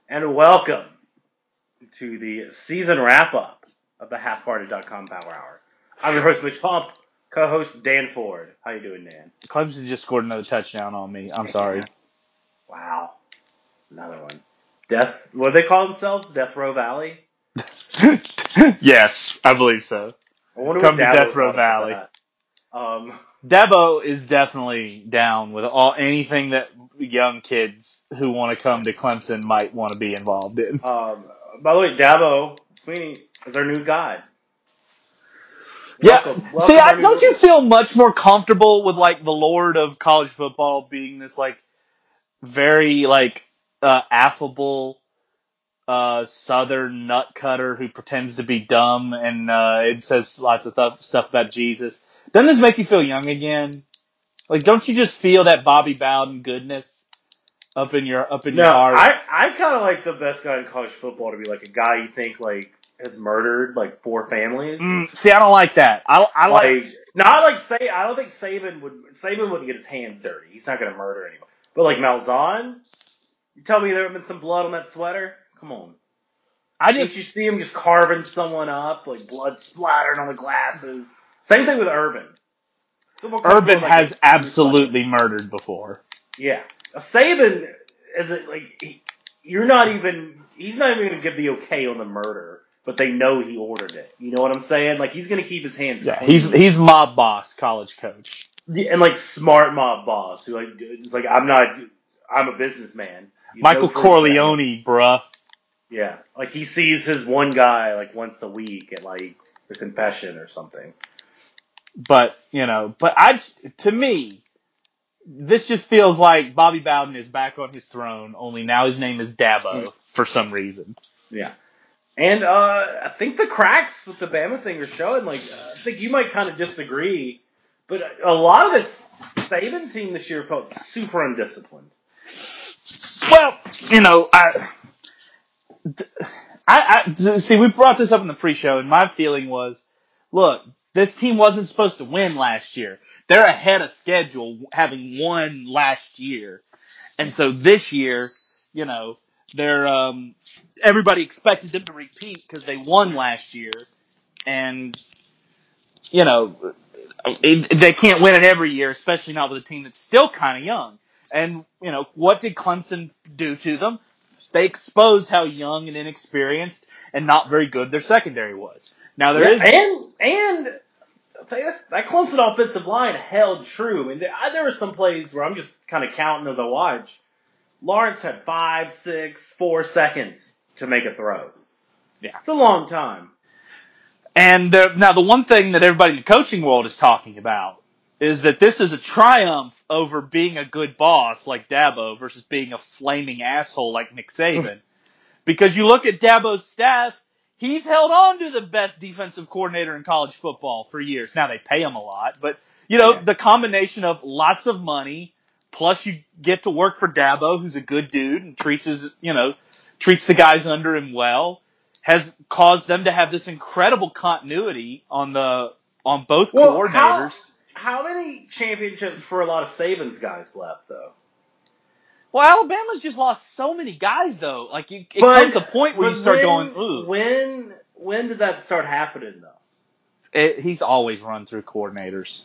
And welcome to the season wrap-up of the halfhearted.com Power Hour. I'm your host, Mitch Pump, co-host Dan Ford. How you doing, Dan? Clemson just scored another touchdown on me. I'm sorry. Wow. Another one. What do they call themselves? Death Row Valley? Yes, I believe so. I wonder Come what to Dabo Death Row thought about Valley. that. Dabo is definitely down with anything that young kids who want to come to Clemson might want to be involved in. By the way, Dabo Sweeney is our new guy. Yeah. Welcome See, our new don't you Lord. feel much more comfortable with the Lord of college football being this very affable Southern nut cutter who pretends to be dumb and it says lots of stuff about Jesus? Doesn't this make you feel young again? Don't you just feel that Bobby Bowden goodness up in your No, heart? I kind of like the best guy in college football to be like a guy you think has murdered 4 families. See, I don't like that. I don't think Saban wouldn't get his hands dirty. He's not going to murder anyone. But Malzahn, you tell me there have been some blood on that sweater? Come on. Did you see him just carving someone up, blood splattered on the glasses? Same thing with Urban. Urban has absolutely murdered before. Yeah. Saban is he's not even going to give the okay on the murder, but they know he ordered it. You know what I'm saying? He's going to keep his hands clean. He's mob boss, college coach. Yeah, and smart mob boss who is I'm a businessman. Michael Corleone, bruh. Yeah. He sees his one guy once a week at the confession or something. But, to me, this just feels like Bobby Bowden is back on his throne, only now his name is Dabo for some reason. Yeah. And I think the cracks with the Bama thing are showing. I think you might kind of disagree, but a lot of this Saban team this year felt super undisciplined. Well, I see, we brought this up in the pre-show, and my feeling was, look, this team wasn't supposed to win last year. They're ahead of schedule, having won last year. And so this year, they're, everybody expected them to repeat because they won last year. And, they can't win it every year, especially not with a team that's still kind of young. And, what did Clemson do to them? They exposed how young and inexperienced and not very good their secondary was. Now and I'll tell you this, that Clemson offensive line held true. I mean, there were some plays where I'm just kind of counting as I watch. Lawrence had 5, 6, 4 seconds to make a throw. Yeah, it's a long time. And now the one thing that everybody in the coaching world is talking about is that this is a triumph over being a good boss like Dabo versus being a flaming asshole like Nick Saban. Because you look at Dabo's staff, he's held on to the best defensive coordinator in college football for years. Now they pay him a lot, but the combination of lots of money plus you get to work for Dabo, who's a good dude and treats the guys under him well, has caused them to have this incredible continuity on both coordinators. How many championships for a lot of Saban's guys left though? Well, Alabama's just lost so many guys, though. It comes a point where you start going, ooh. When did that start happening, though? He's always run through coordinators.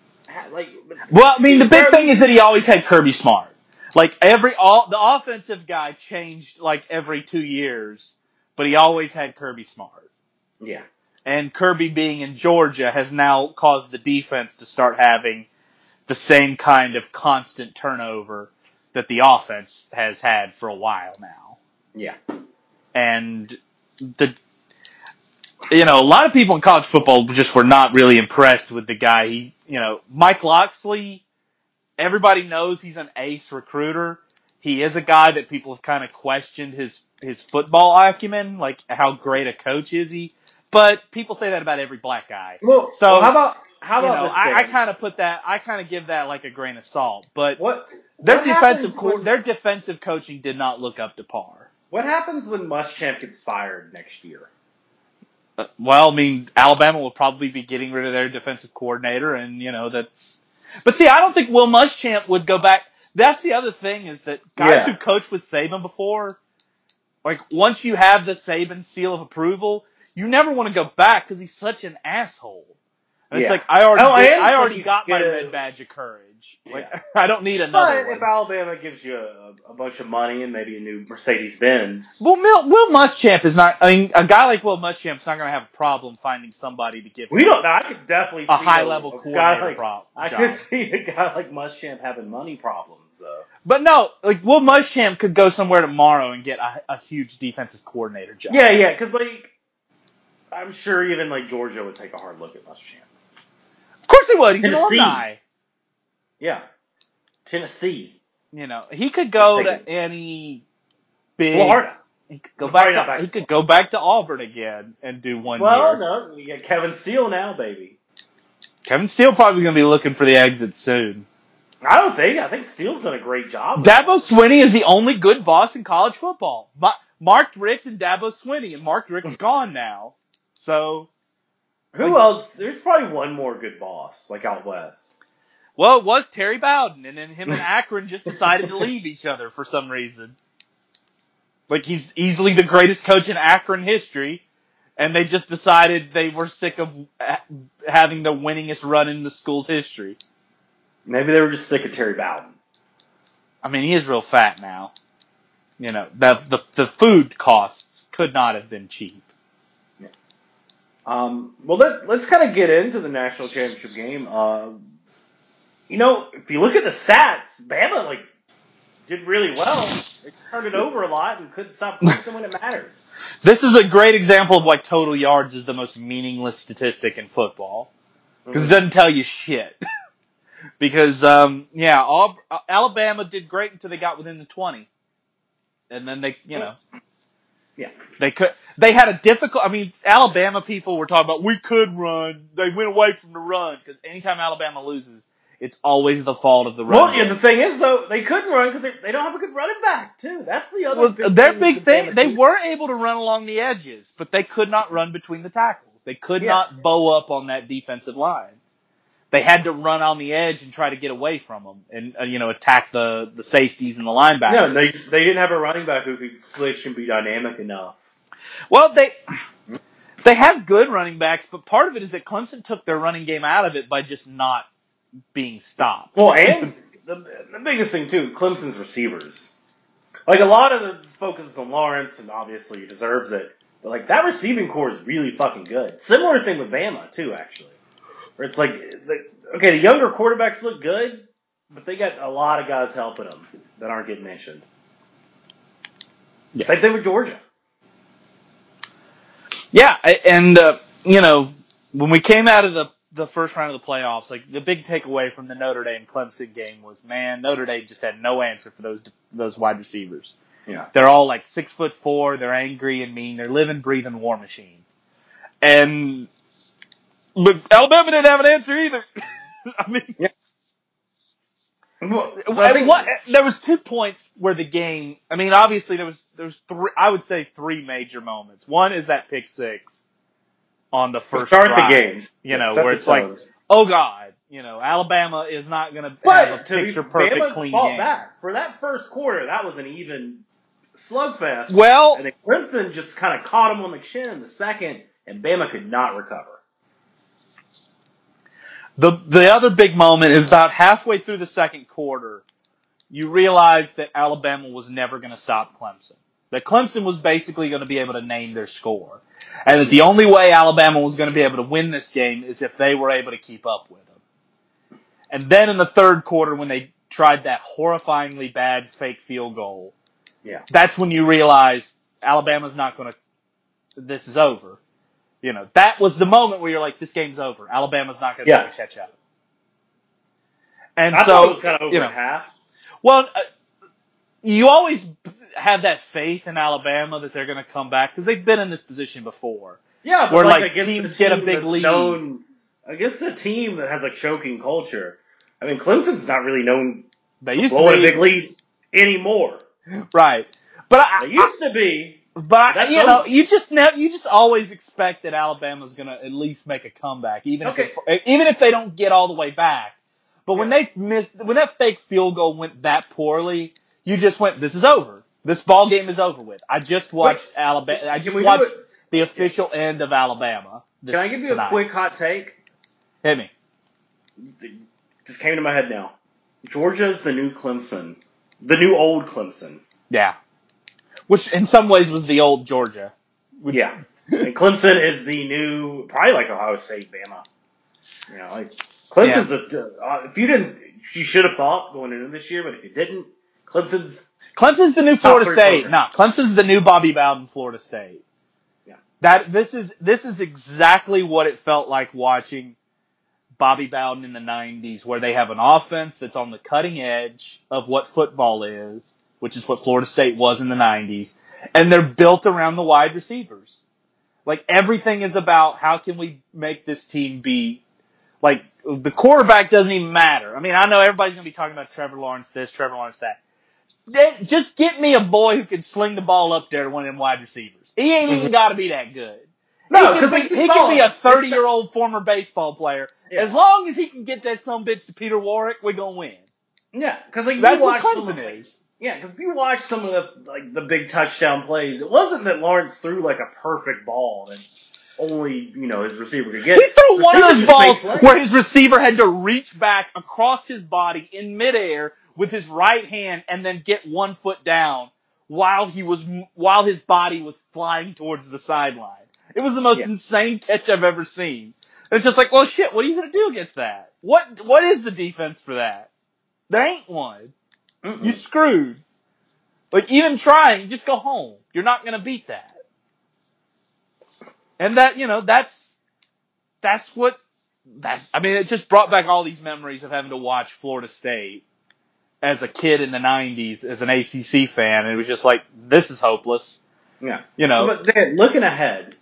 The big thing is that he always had Kirby Smart. The offensive guy changed every 2 years, but he always had Kirby Smart. Yeah. And Kirby being in Georgia has now caused the defense to start having the same kind of constant turnover that the offense has had for a while now. Yeah. And a lot of people in college football just were not really impressed with the guy. Mike Locksley, everybody knows he's an ace recruiter. He is a guy that people have kind of questioned his football acumen, how great a coach is he? But people say that about every black guy. Well, so how about this? I kind of give that a grain of salt. But their defensive coaching did not look up to par. What happens when Muschamp gets fired next year? Alabama will probably be getting rid of their defensive coordinator, and that's. But see, I don't think Will Muschamp would go back. That's the other thing is that guys who coached with Saban before, Like, once you have the Saban seal of approval, you never want to go back because he's such an asshole. And it's like, I already got my red badge of courage. Like, I don't need another one. If Alabama gives you a bunch of money and maybe a new Mercedes-Benz. Well, Will Muschamp is not, I mean, a guy like Will Muschamp's not going to have a problem finding somebody to give him I could definitely see a high-level coordinator I could see a guy like Muschamp having money problems, though. But no, like, Will Muschamp could go somewhere tomorrow and get a huge defensive coordinator job. Yeah, because, like, I'm sure even, like, Georgia would take a hard look at Muschamp. Of course he would. He's an alumni. Yeah. Tennessee. You know, he could go to any big... Florida. He could go back to Auburn again and do 1 year. Well, no, you got Kevin Steele now, baby. Kevin Steele probably going to be looking for the exit soon. I think Steele's done a great job. Dabo Swinney is the only good boss in college football. Mark Richt and Dabo Swinney, and Mark Richt's gone now. So... Who else? There's probably one more good boss, like out west. Well, it was Terry Bowden, and then him and Akron just decided to leave each other for some reason. Like, he's easily the greatest coach in Akron history, and they just decided they were sick of having the winningest run in the school's history. Maybe they were just sick of Terry Bowden. I mean, he is real fat now. You know, the food costs could not have been cheap. Well, let's kind of get into the national championship game. You know, if you look at the stats, Bama, like, did really well. They turned it over a lot and couldn't stop Clemson when it mattered. This is a great example of why total yards is the most meaningless statistic in football. Because it doesn't tell you shit. Because, Alabama did great until they got within the 20. And then they, Yeah. They had a difficult, I mean, Alabama people were talking about, we could run. They went away from the run. Because anytime Alabama loses, it's always the fault of the run. Well, yeah, the thing is, though, they couldn't run because they don't have a good running back, too. That's the other big thing. They were able to run along the edges, but they could not run between the tackles. They could not bow up on that defensive line. They had to run on the edge and try to get away from them and, attack the safeties and the linebackers. Yeah, they didn't have a running back who could switch and be dynamic enough. Well, they have good running backs, but part of it is that Clemson took their running game out of it by just not being stopped. Well, and the biggest thing, too, Clemson's receivers. Like, a lot of the focus is on Lawrence, and obviously he deserves it. But, like, that receiving core is really fucking good. Similar thing with Bama, too, actually. Where it's like, the younger quarterbacks look good, but they got a lot of guys helping them that aren't getting mentioned. Yeah. Same thing with Georgia. Yeah, and, when we came out of the first round of the playoffs, like, the big takeaway from the Notre Dame-Clemson game was, man, Notre Dame just had no answer for those wide receivers. Yeah. They're all, like, 6'4", they're angry and mean, they're living, breathing war machines. But Alabama didn't have an answer either. I mean... Yeah. Well, there was 2 points where the game, I mean, obviously there was I would say 3 major moments. One is that pick six on the first drive. The game. Where it's like, oh God, Alabama is not going to have a picture-perfect clean game. Back. For that first quarter, that was an even slugfest. Well... And then Clemson just kind of caught him on the chin in the second, and Bama could not recover. The other big moment is about halfway through the second quarter, you realize that Alabama was never going to stop Clemson. That Clemson was basically going to be able to name their score. And that the only way Alabama was going to be able to win this game is if they were able to keep up with them. And then in the third quarter, when they tried that horrifyingly bad fake field goal, that's when you realize Alabama's not going to, this is over. That was the moment where you're like, this game's over. Alabama's not going to be able to catch up. And I thought it was kind of over at half. Well, you always have that faith in Alabama that they're going to come back because they've been in this position before. Yeah, but where like teams get a big lead. Against a team that has a choking culture. I mean, Clemson's not really known they used to blowing a big lead anymore. Right. But they used to be. But you just always expect that Alabama's going to at least make a comeback, even if they don't get all the way back. But when that fake field goal went that poorly, you just went, this is over. This ball game is over with. I just watched Alabama. I just watched the official end of Alabama. Can I give you a quick hot take? Hit me. It just came to my head now. Georgia's the new Clemson. The new old Clemson. Yeah. Which in some ways was the old Georgia. Yeah. And Clemson is the new, probably like Ohio State, Bama. You know, like Clemson's if you didn't, you should have thought going into this year, but if you didn't, Clemson's the new Florida State. No, Clemson's the new Bobby Bowden Florida State. Yeah. This is exactly what it felt like watching Bobby Bowden in the 90s, where they have an offense that's on the cutting edge of what football is, which is what Florida State was in the 90s, and they're built around the wide receivers. Like, everything is about how can we make this team be, like, the quarterback doesn't even matter. I mean, I know everybody's going to be talking about Trevor Lawrence this, Trevor Lawrence that. Just get me a boy who can sling the ball up there to one of them wide receivers. He ain't even got to be that good. No, he can be a 30-year-old former baseball player. Yeah. As long as he can get that sumbitch to Peter Warwick, we're gonna win. Yeah, because like that's what Clemson is. Yeah, because if you watch some of the big touchdown plays, it wasn't that Lawrence threw like a perfect ball that only his receiver could get. He threw one of those balls where his receiver had to reach back across his body in midair with his right hand and then get 1 foot down while his body was flying towards the sideline. It was the most insane catch I've ever seen. And it's just like, well, shit, what are you going to do against that? What is the defense for that? There ain't one. Mm-mm. You screwed. Like, even trying, just go home. You're not going to beat that. And that, I mean, it just brought back all these memories of having to watch Florida State as a kid in the 90s as an ACC fan. And it was just like, this is hopeless. Yeah. So, but then, looking ahead,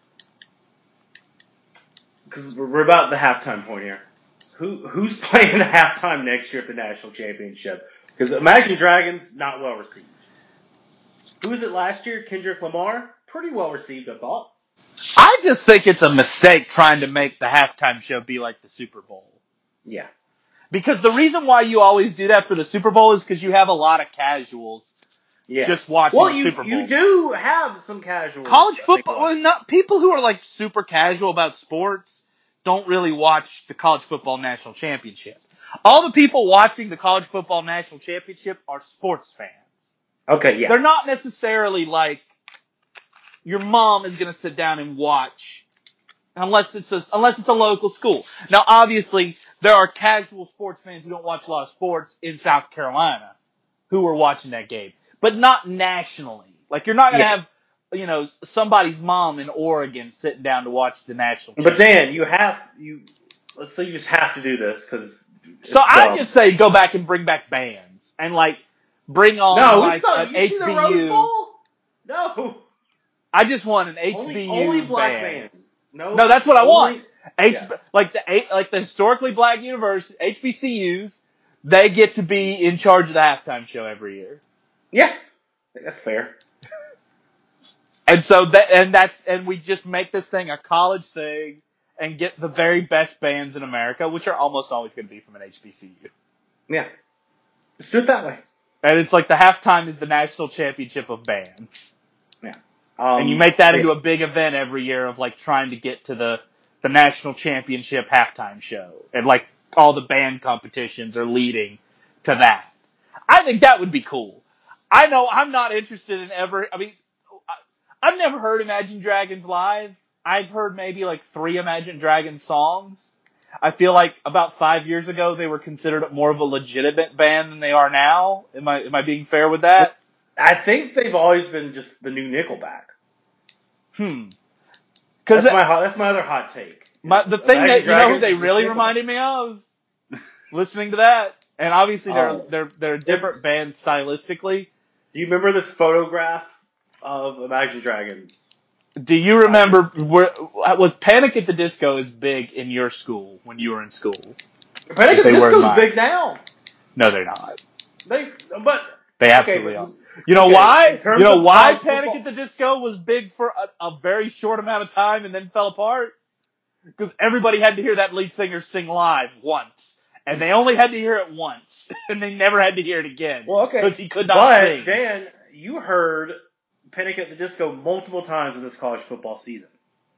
because we're about the halftime point here. Who's playing the halftime next year at the national championship? Because Imagine Dragons, not well received. Who was it last year? Kendrick Lamar? Pretty well received, I thought. I just think it's a mistake trying to make the halftime show be like the Super Bowl. Yeah. Because the reason why you always do that for the Super Bowl is because you have a lot of casuals just watching the Super Bowl. You do have some casuals. College football, not people who are like super casual about sports don't really watch the college football national championship. All the people watching the college football national championship are sports fans. Okay, yeah. They're not necessarily like your mom is going to sit down and watch unless it's a local school. Now, obviously, there are casual sports fans who don't watch a lot of sports in South Carolina who are watching that game, but not nationally. Like, you're not going to have, somebody's mom in Oregon sitting down to watch the national championship. But Dan, let's say you just have to do this because. So I just say go back and bring back bands and like bring on an HBU. See the Rose Bowl? No. I just want an HBU only black band. bands. No, that's what I want. Like the historically black university HBCUs, they get to be in charge of the halftime show every year. Yeah, that's fair. And so we just make this thing a college thing and get the very best bands in America, which are almost always going to be from an HBCU. Yeah, let's do it that way. And it's like the halftime is the national championship of bands. Yeah. And you make that into a big event every year of like trying to get to the national championship halftime show. And like all the band competitions are leading to that. I think that would be cool. I know I'm not interested in I've never heard Imagine Dragons live. I've heard maybe like 3 Imagine Dragons songs. I feel like about 5 years ago they were considered more of a legitimate band than they are now. Am I being fair with that? I think they've always been just the new Nickelback. That's my other hot take. The thing that who they really reminded me of, listening to that, and obviously they're a different band stylistically. Do you remember this photograph of Imagine Dragons? Do you remember was Panic at the Disco as big in your school when you were in school? Panic at the Disco is big now. No, they're not. They absolutely are. You know why? You know why Panic at the Disco was big for a very short amount of time and then fell apart? Because everybody had to hear that lead singer sing live once. And they only had to hear it once. And they never had to hear it again. Well, okay. Because he could not sing. But, Dan, you heard Panic at the Disco multiple times in this college football season.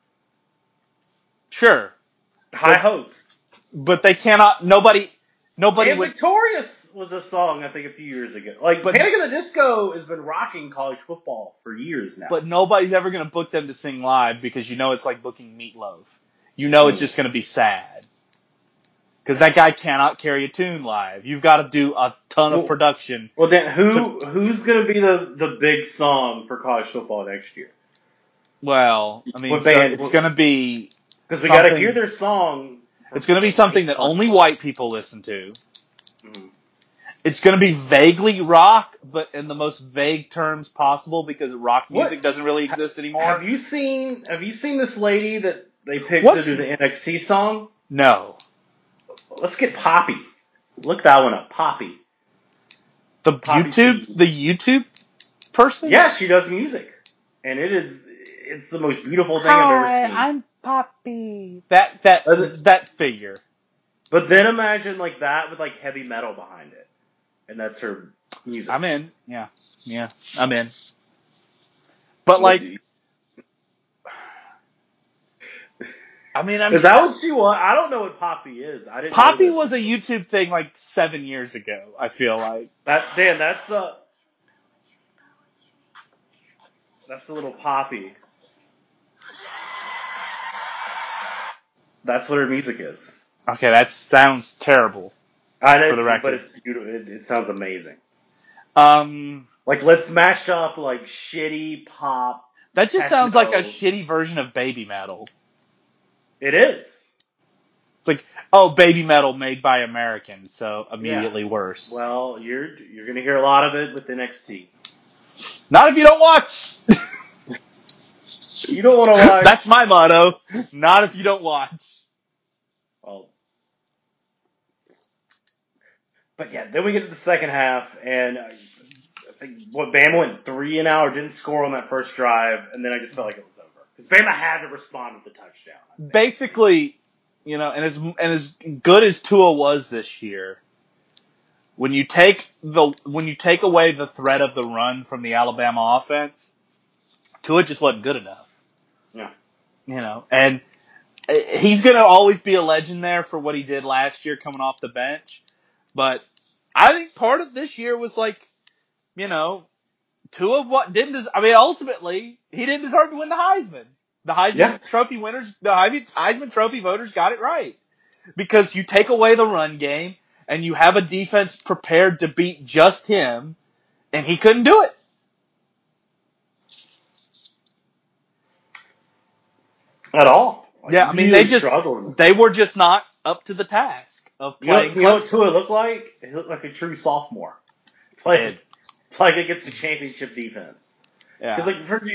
Sure. High Hopes. But they cannot, nobody And would, Victorious was a song, I think, a few years ago. Like, Panic at the Disco has been rocking college football for years now. but nobody's ever going to book them to sing live because you know it's like booking Meatloaf. You know it's just going to be sad. Because that guy cannot carry a tune live. You've got to do a ton of production. Well, Dan, who's going to be the big song for college football next year? Well, I mean, it's going to be... Because we got to hear their song. It's going to be something that only white people listen to. Mm-hmm. It's going to be vaguely rock, but in the most vague terms possible because rock music doesn't really exist anymore. Have you seen this lady that they picked to do the NXT song? No. Let's get Poppy. Look that one up, Poppy. The YouTube person? Yeah, she does music. And it's the most beautiful thing I've ever seen. I'm Poppy. That figure. But then imagine like that with like heavy metal behind it. And that's her music. I'm in. Yeah, I'm in. But like, I mean, is that what she was? I don't know what Poppy is. I didn't. Poppy was a YouTube thing like 7 years ago. I feel like that's a little Poppy. That's what her music is. Okay, that sounds terrible. For the record, but it's beautiful. It sounds amazing. Like let's mash up like shitty pop. That just sounds like a shitty version of baby metal. It is. It's like, oh, baby metal made by Americans, so immediately worse. Well, you're gonna hear a lot of it with NXT. Not if you don't watch. You don't want to watch. That's my motto. Not if you don't watch. Well, but yeah, then we get to the second half, and I think Bama went 3 and out, didn't score on that first drive, and then I just felt like it was over because Bama had to respond with a touchdown. Basically, you know, and as good as Tua was this year, when you take away the threat of the run from the Alabama offense, Tua just wasn't good enough. Yeah, you know, and he's going to always be a legend there for what he did last year coming off the bench. But I think part of this year was like, you know, ultimately, he didn't deserve to win the Heisman. The Heisman Trophy winners, the Heisman Trophy voters got it right. Because you take away the run game, and you have a defense prepared to beat just him, and he couldn't do it. At all. Yeah, I mean, they were just not up to the task of playing. You know what Tua looked like? He looked like a true sophomore. Playing against the championship defense. Yeah. Because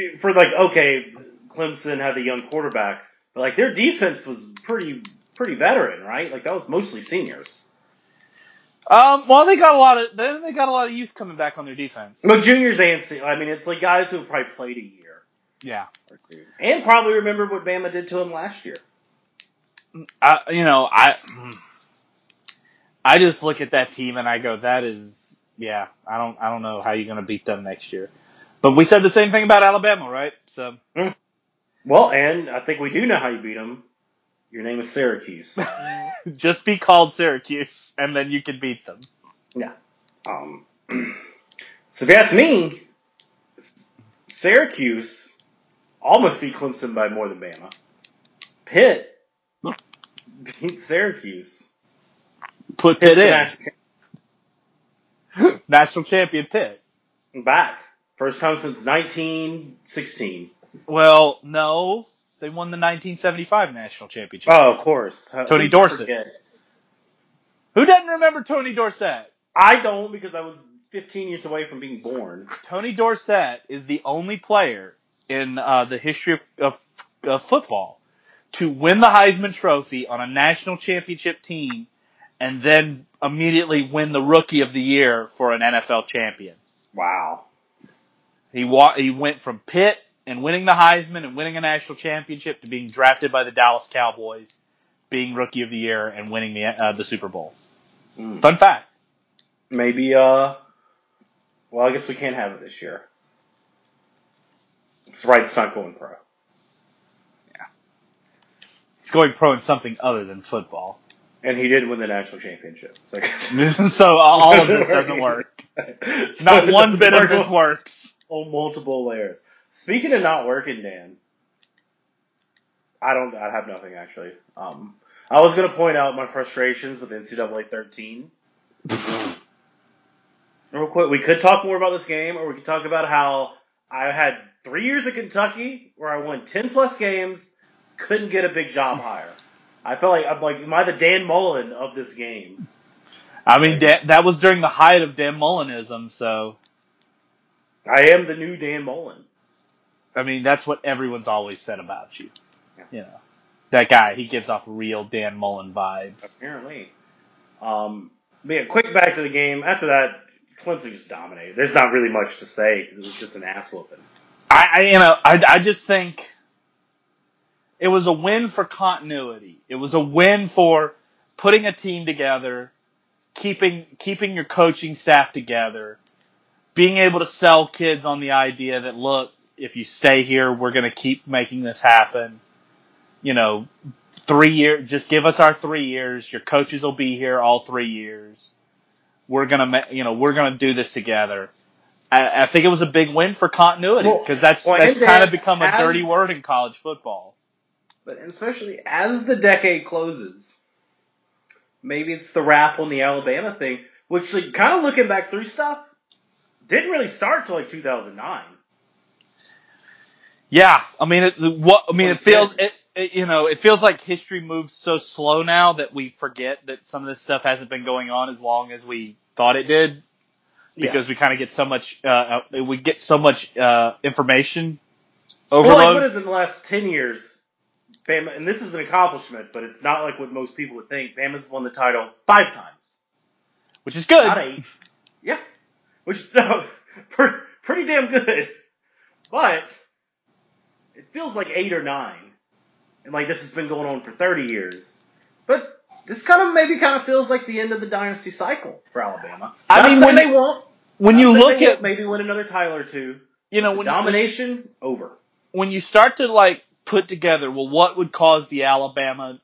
Clemson had the young quarterback, but like their defense was pretty veteran, right? Like that was mostly seniors. Well, they got a lot of youth coming back on their defense. No, juniors and I mean, it's like guys who have probably played a year. Yeah. And probably remember what Bama did to him last year. I just look at that team and I go, that is, I don't know how you're going to beat them next year. But we said the same thing about Alabama, right? So. Well, and I think we do know how you beat them. Your name is Syracuse. Just be called Syracuse, and then you can beat them. Yeah. So if you ask me, Syracuse almost beat Clemson by more than Bama. Pitt beat Syracuse. Put Pitt in. National champion Pitt. Back. First time since 1916. Well, no. They won the 1975 national championship. Oh, of course. Tony Dorsett. Who doesn't remember Tony Dorsett? I don't because I was 15 years away from being born. Tony Dorsett is the only player in the history of football to win the Heisman Trophy on a national championship team and then immediately win the Rookie of the Year for an NFL champion. Wow. He went from Pitt and winning the Heisman and winning a national championship to being drafted by the Dallas Cowboys, being Rookie of the Year and winning the Super Bowl. Fun fact. Maybe Well, I guess we can't have it this year. It's right. It's not going pro. Yeah. It's going pro in something other than football. And he did win the national championship. So all of this doesn't work. Not one bit of this works. On multiple layers. Speaking of not working, Dan, I have nothing actually. I was going to point out my frustrations with NCAA 13. Real quick, we could talk more about this game, or we could talk about how I had 3 years at Kentucky where I won 10 plus games, couldn't get a big job hire. I felt like am I the Dan Mullen of this game? I mean, that was during the height of Dan Mullenism, so. I am the new Dan Mullen. I mean, that's what everyone's always said about you. Yeah. You know, that guy, he gives off real Dan Mullen vibes. Apparently. Quick back to the game. After that, Clemson just dominated. There's not really much to say because it was just an ass whooping. I just think it was a win for continuity. It was a win for putting a team together, keeping your coaching staff together, being able to sell kids on the idea that, look, if you stay here, we're going to keep making this happen. 3 years, just give us our 3 years. Your coaches will be here all 3 years. We're going to do this together. I think it was a big win for continuity because that's kind of become a dirty word in college football. But especially as the decade closes, maybe it's the wrap on the Alabama thing, which kind of looking back through stuff, didn't really start till 2009. Yeah, I mean, it feels like history moves so slow now that we forget that some of this stuff hasn't been going on as long as we thought it did. Because we kind of get so much, information overload. Well, what is in the last 10 years, Bama, and this is an accomplishment, but it's not like what most people would think. Bama's won the title 5 times. Which is good. Not 8. Yeah. Pretty damn good. But it feels like 8 or 9. And this has been going on for 30 years. But this kind of feels like the end of the dynasty cycle for Alabama. When they won't. When you look at maybe win another title or two. Domination over. When you start to put together, well, what would cause the Alabama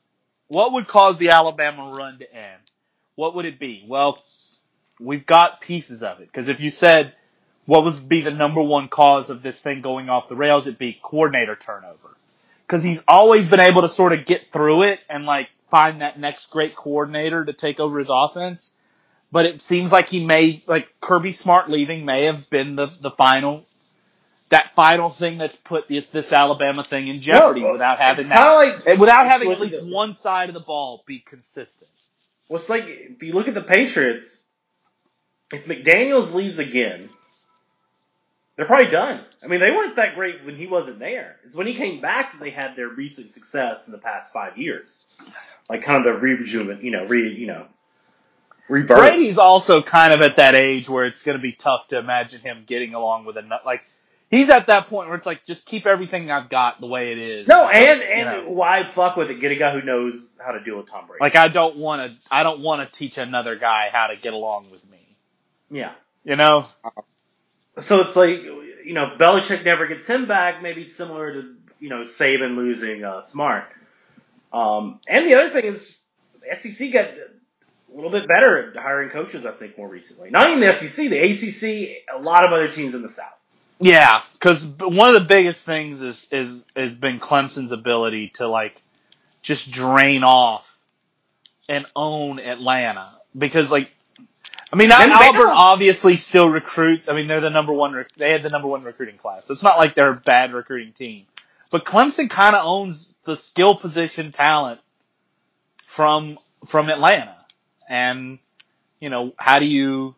run to end? What would it be? Well, we've got pieces of it. Because if you said what would be the number one cause of this thing going off the rails, it'd be coordinator turnover. Because he's always been able to sort of get through it and find that next great coordinator to take over his offense. But it seems like he may, Kirby Smart leaving may have been the final thing that's put this Alabama thing in jeopardy without having at least one side of the ball be consistent. Well, it's if you look at the Patriots, if McDaniels leaves again, they're probably done. I mean, they weren't that great when he wasn't there. It's when he came back that they had their recent success in the past 5 years. Kind of the rejuvenation, rebirth. Brady's also kind of at that age where it's going to be tough to imagine him getting along with he's at that point where it's just keep everything I've got the way it is. No, and why fuck with it? Get a guy who knows how to deal with Tom Brady. I don't want to teach another guy how to get along with me. Yeah. So it's Belichick never gets him back. Maybe it's similar to, Saban losing Smart. And the other thing is the SEC got a little bit better at hiring coaches, I think, more recently. Not even the SEC, the ACC, a lot of other teams in the South. Yeah, because one of the biggest things has been Clemson's ability to just drain off and own Atlanta. Because Auburn obviously still recruits. I mean, they're the number one. They had the number one recruiting class. So it's not like they're a bad recruiting team. But Clemson kind of owns the skill position talent from Atlanta. And, how do you,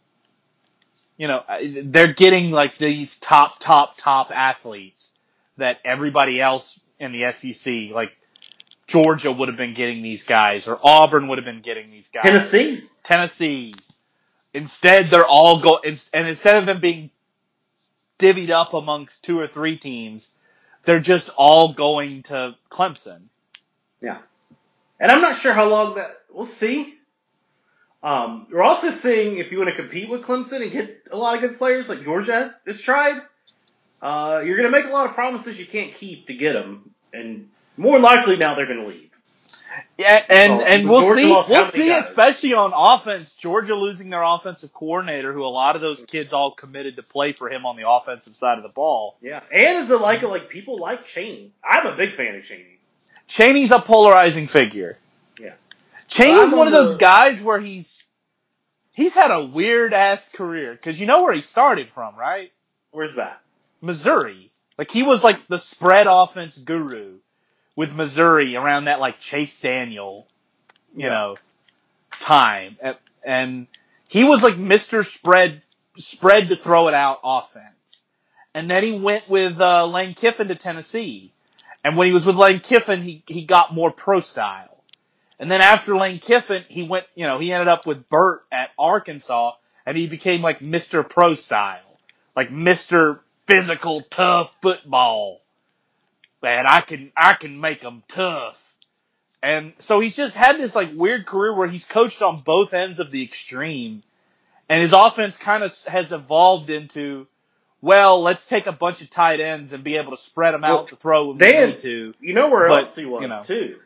they're getting these top athletes that everybody else in the SEC, Georgia would have been getting these guys, or Auburn would have been getting these guys. Tennessee. Instead, they're all and instead of them being divvied up amongst 2 or 3 teams, they're just all going to Clemson. Yeah. And I'm not sure how long we'll see. We're also seeing if you want to compete with Clemson and get a lot of good players like Georgia has tried, you're going to make a lot of promises you can't keep to get them, and more likely now they're going to leave. Yeah, and we'll see, guys. especially on offense. Georgia losing their offensive coordinator, who a lot of those kids all committed to play for him on the offensive side of the ball. Yeah, and is it like people like Chaney? I'm a big fan of Chaney. Chaney's a polarizing figure. Yeah, Chaney's one of those guys where he's had a weird ass career, because you know where he started from, right? Where's that? Missouri. Like, he was like the spread offense guru with Missouri around that like Chase Daniel, you know, time. And he was like Mr. Spread to throw it out offense. And then he went with Lane Kiffin to Tennessee. And when he was with Lane Kiffin, he got more pro style. And then after Lane Kiffin, he ended up with Burt at Arkansas, and he became like Mr. Pro style. Like Mr. Physical, tough football. Man, I can make them tough. And so he's just had this like weird career where he's coached on both ends of the extreme. And his offense kind of has evolved into, well, let's take a bunch of tight ends and be able to spread them out to throw when we need to. You know where else he was, too?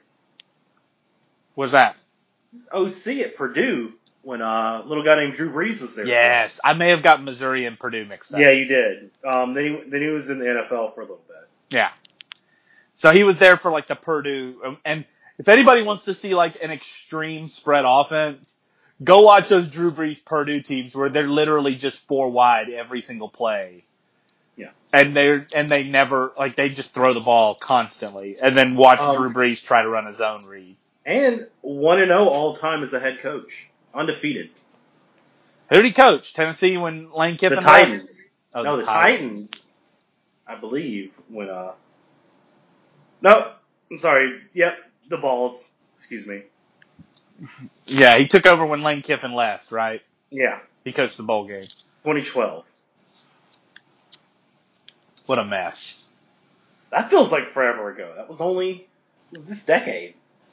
What's that? OC at Purdue when a little guy named Drew Brees was there. Yes, I may have got Missouri and Purdue mixed up. Yeah, you did. Then he was in the NFL for a little bit. Yeah. So he was there for like the Purdue, and if anybody wants to see like an extreme spread offense, go watch those Drew Brees Purdue teams where they're literally just 4 wide every single play. Yeah. And they never, like, they just throw the ball constantly, and then watch Drew Brees try to run his own read. And 1-0 all time as a head coach, undefeated. Who did he coach? Tennessee when Lane Kiffin left? The Titans. Oh, no, the Titans. I believe when No, I'm sorry. Yep, the Balls. Excuse me. Yeah, he took over when Lane Kiffin left, right? Yeah. He coached the bowl game. 2012. What a mess. That feels like forever ago. That was this decade.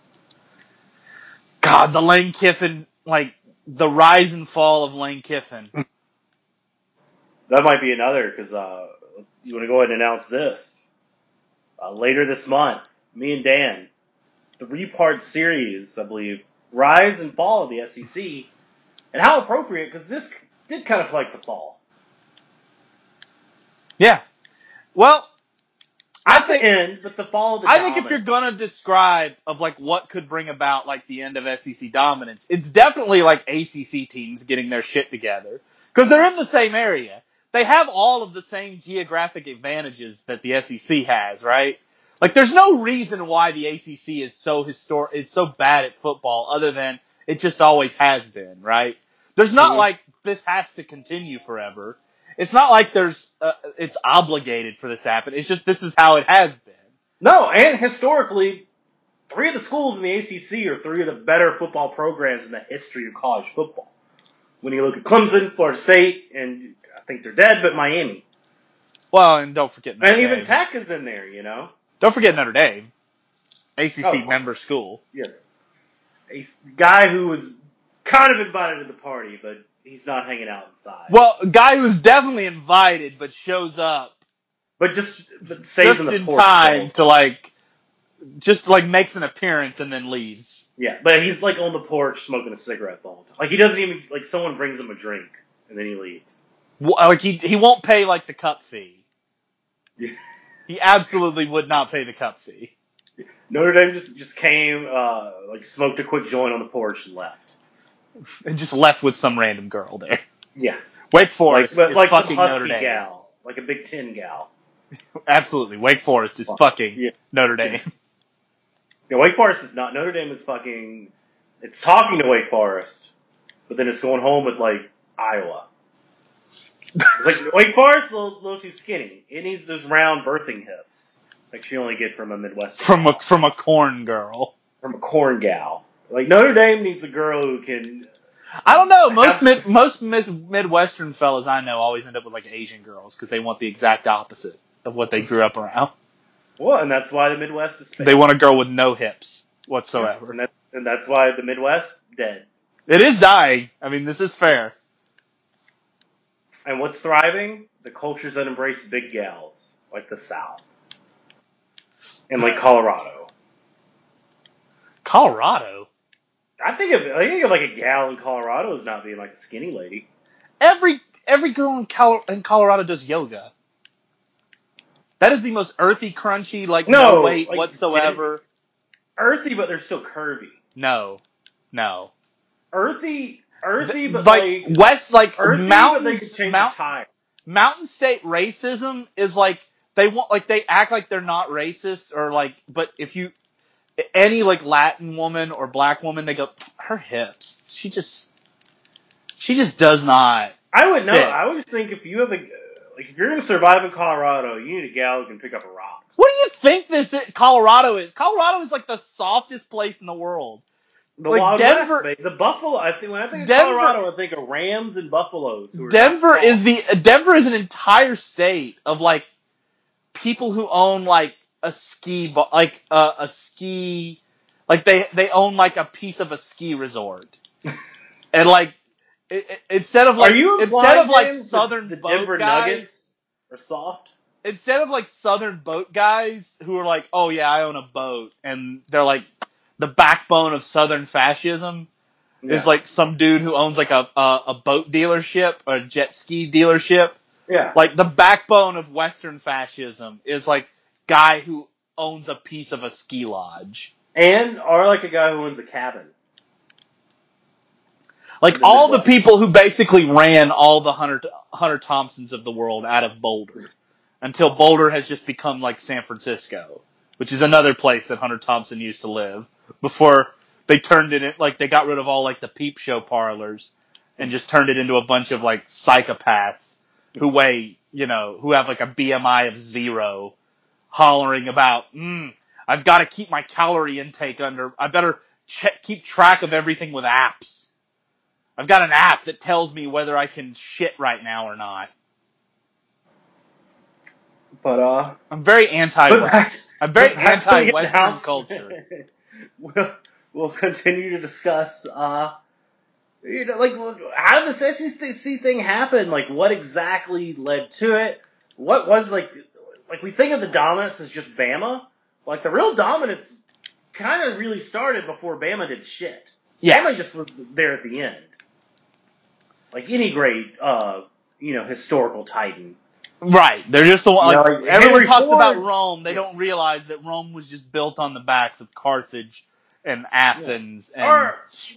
God, the Lane Kiffin, like, the rise and fall of Lane Kiffin. That might be another, because you want to go ahead and announce this. Later this month, me and Dan, 3-part series, I believe, Rise and Fall of the SEC. And how appropriate, because this did kind of feel like the fall. Yeah. Well, Not the end, but the fall of the dominance. I think if you're gonna describe of like what could bring about like the end of SEC dominance, it's definitely like ACC teams getting their shit together. Because they're in the same area. They have all of the same geographic advantages that the SEC has, right? Like, there's no reason why the ACC is so bad at football other than it just always has been, right? There's not like this has to continue forever. It's not like it's obligated for this to happen. It's just this is how it has been. No, and historically, 3 of the schools in the ACC are 3 of the better football programs in the history of college football. When you look at Clemson, Florida State, and I think they're dead, but Miami. Well, and don't forget Notre Dame. And even Tech is in there, you know? Don't forget Notre Dame. ACC member school. Yes. A guy who was kind of invited to the party, but he's not hanging out inside. Well, a guy who's definitely invited, but shows up. But stays in the porch. Time to just makes an appearance and then leaves. Yeah, but he's like on the porch smoking a cigarette the whole time. Like, he doesn't even, someone brings him a drink and then he leaves. Like, he won't pay the cup fee. Yeah. He absolutely would not pay the cup fee. Notre Dame just came, smoked a quick joint on the porch and left. And just left with some random girl there. Yeah. Wake Forest is like fucking some husky Notre Dame. gal. Like a Big Ten gal. Absolutely. Wake Forest is fucking Notre Dame. Yeah, Wake Forest is not. Notre Dame is fucking... It's talking to Wake Forest, but then it's going home with, Iowa. It's Wake Forest, a little too skinny. It needs those round birthing hips. Like you only get from a Midwestern From a corn girl. From a corn gal. Notre Dame needs a girl who can... I don't know. Most Midwestern fellas I know always end up with, Asian girls because they want the exact opposite of what they grew up around. Well, and that's why the Midwest is fake. They want a girl with no hips whatsoever. And that's why the Midwest, dead. It is dying. I mean, this is fair. And what's thriving? The cultures that embrace big gals, like the South. And like Colorado. Colorado? I think of like a gal in Colorado as not being like a skinny lady. Every girl in Colorado does yoga. That is the most earthy, crunchy, like no weight like, whatsoever. Earthy, but they're still curvy. No. Earthy, but like West, like earthy, mountains, but they could change the tire. Mountain state racism is like they act like they're not racist or like, but if you any like Latin woman or black woman, they go her hips. She just does not. I would know. I would think if you have if you're gonna survive in Colorado, you need a gal who can pick up a rock. What do you think Colorado is? Colorado is like the softest place in the world. The Wild West, mate. The buffalo. When I think of Colorado, I think of rams and buffaloes. Denver is an entire state of like people who own like a ski, like they own like a piece of a ski resort, and like instead of like southern the boat Denver guys Nuggets are soft. Instead of like southern boat guys who are like, oh yeah, I own a boat, and they're like the backbone of southern fascism is like some dude who owns like a boat dealership or a jet ski dealership. Yeah. Like the backbone of Western fascism is like guy who owns a piece of a ski lodge. Or like a guy who owns a cabin. Like all the people who basically ran all the Hunter Thompsons of the world out of Boulder. Until Boulder has just become like San Francisco, which is another place that Hunter Thompson used to live before they turned it like they got rid of all like the peep show parlors and just turned it into a bunch of like psychopaths who who have like a BMI of 0, hollering about, I've got to keep my calorie intake under, I better keep track of everything with apps. I've got an app that tells me whether I can shit right now or not. But I'm very anti-Western culture. We'll continue to discuss. How did the SEC thing happen? Like, what exactly led to it? What was like we think of the dominance as just Bama. Like the real dominance kind of really started before Bama did shit. Yeah. Bama just was there at the end. Like any great, historical titan. Right. They're just the one. Everyone talks about Rome. They don't realize that Rome was just built on the backs of Carthage and Athens. Yeah.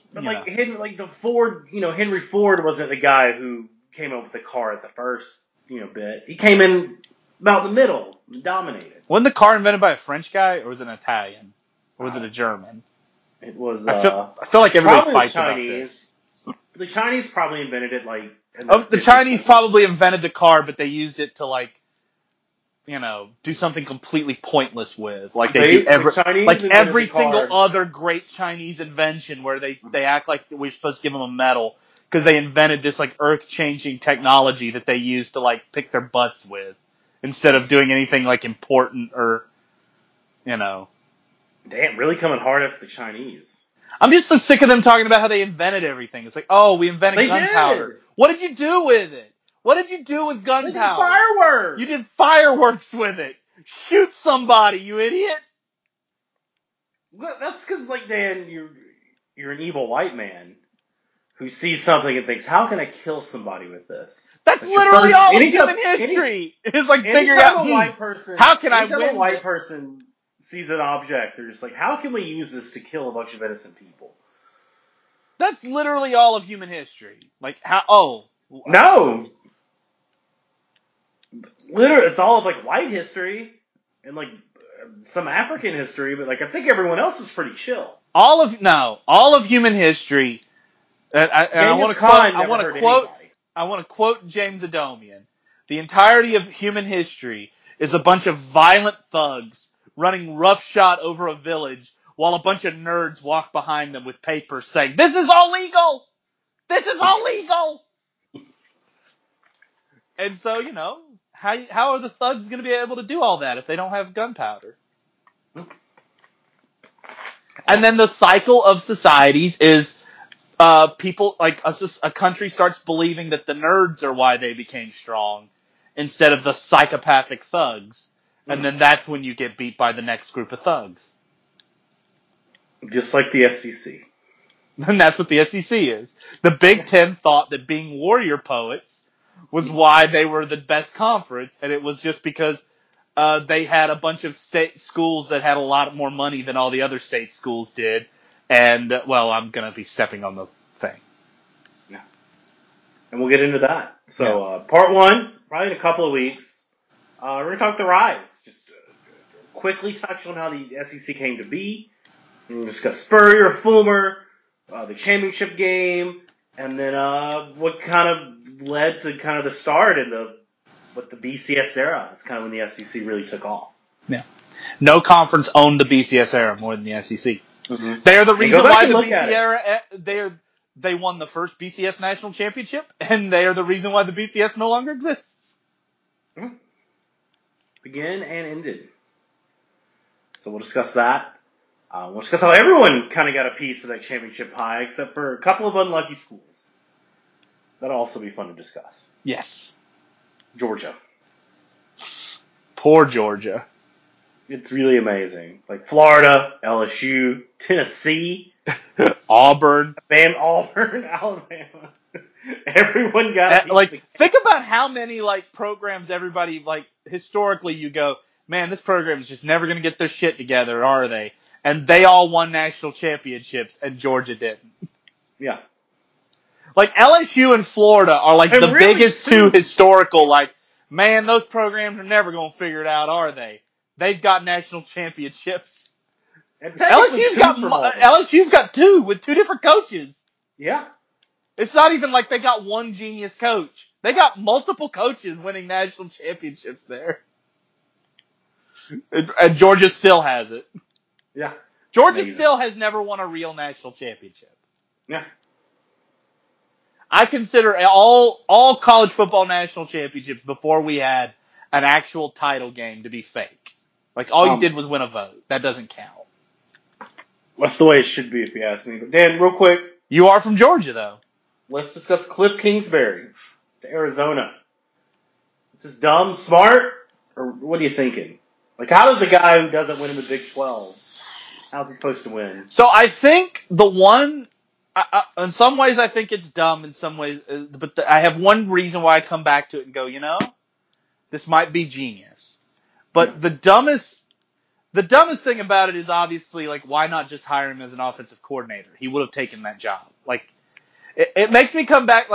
Henry Ford wasn't the guy who came up with the car at the first, bit. He came in about the middle and dominated. Wasn't the car invented by a French guy, or was it an Italian? Or was it a German? It was, I feel like everybody fights about this. The Chinese probably invented it, like... the Chinese probably invented the car, but they used it to, like, do something completely pointless with. Like every single other great Chinese invention where they act like we're supposed to give them a medal because they invented this, like, earth-changing technology that they use to, like, pick their butts with instead of doing anything, like, important or, Damn, really coming hard after the Chinese. I'm just so sick of them talking about how they invented everything. It's like, oh, we invented gunpowder. What did you do with it? What did you do with gunpowder? They did fireworks. You did fireworks with it. Shoot somebody, you idiot. Well, that's because, like, Dan, you're an evil white man who sees something and thinks, how can I kill somebody with this? That's literally all of human history. It's like figuring out, how can I win? A white person sees an object, they're just like, how can we use this to kill a bunch of innocent people? That's literally all of human history. Like, No! Literally, it's all of, like, white history and, like, some African history, but, like, I think everyone else was pretty chill. All of human history, I want to quote James Adomian. The entirety of human history is a bunch of violent thugs running roughshod over a village while a bunch of nerds walk behind them with papers saying, "This is all legal! This is all legal!" And so, how are the thugs going to be able to do all that if they don't have gunpowder? And then the cycle of societies is people like a country starts believing that the nerds are why they became strong instead of the psychopathic thugs. And then that's when you get beat by the next group of thugs. Just like the SEC. And that's what the SEC is. The Big Ten thought that being warrior poets was why they were the best conference, and it was just because they had a bunch of state schools that had a lot more money than all the other state schools did. And, well, I'm going to be stepping on the thing. Yeah. And we'll get into that. So, part one, probably in a couple of weeks, we're going to talk the rise. Just quickly touch on how the SEC came to be. We'll discuss Spurrier, Fulmer, the championship game, and then what kind of led to kind of the start in the BCS era. It's kind of when the SEC really took off. Yeah. No conference owned the BCS era more than the SEC. Mm-hmm. They are the reason why the BCS era, they won the first BCS national championship, and they are the reason why the BCS no longer exists. Mm-hmm. Began and ended. So we'll discuss that. We'll discuss how everyone kind of got a piece of that championship pie, except for a couple of unlucky schools. That'll also be fun to discuss. Yes. Georgia. Poor Georgia. It's really amazing. Like Florida, LSU, Tennessee, Auburn, Alabama. Everyone got a piece. Think about how many programs everybody historically you go, man, this program is just never going to get their shit together, are they? And they all won national championships, and Georgia didn't. Yeah. LSU and Florida are the really biggest two historical, man, those programs are never going to figure it out, are they? They've got national championships. LSU's got two with two different coaches. Yeah. It's not even like they got one genius coach. They got multiple coaches winning national championships there. And Georgia still has it. Yeah. Georgia still has never won a real national championship. Yeah. I consider all college football national championships before we had an actual title game to be fake. All you did was win a vote. That doesn't count. That's the way it should be, if you ask me. But Dan, real quick. You are from Georgia, though. Let's discuss Cliff Kingsbury to Arizona. Is this dumb, smart, or what are you thinking? How does a guy who doesn't win in the Big 12, how's he supposed to win? So I think in some ways I think it's dumb, in some ways, but I have one reason why I come back to it and go, this might be genius. But the dumbest thing about it is obviously, why not just hire him as an offensive coordinator? He would have taken that job. It makes me come back,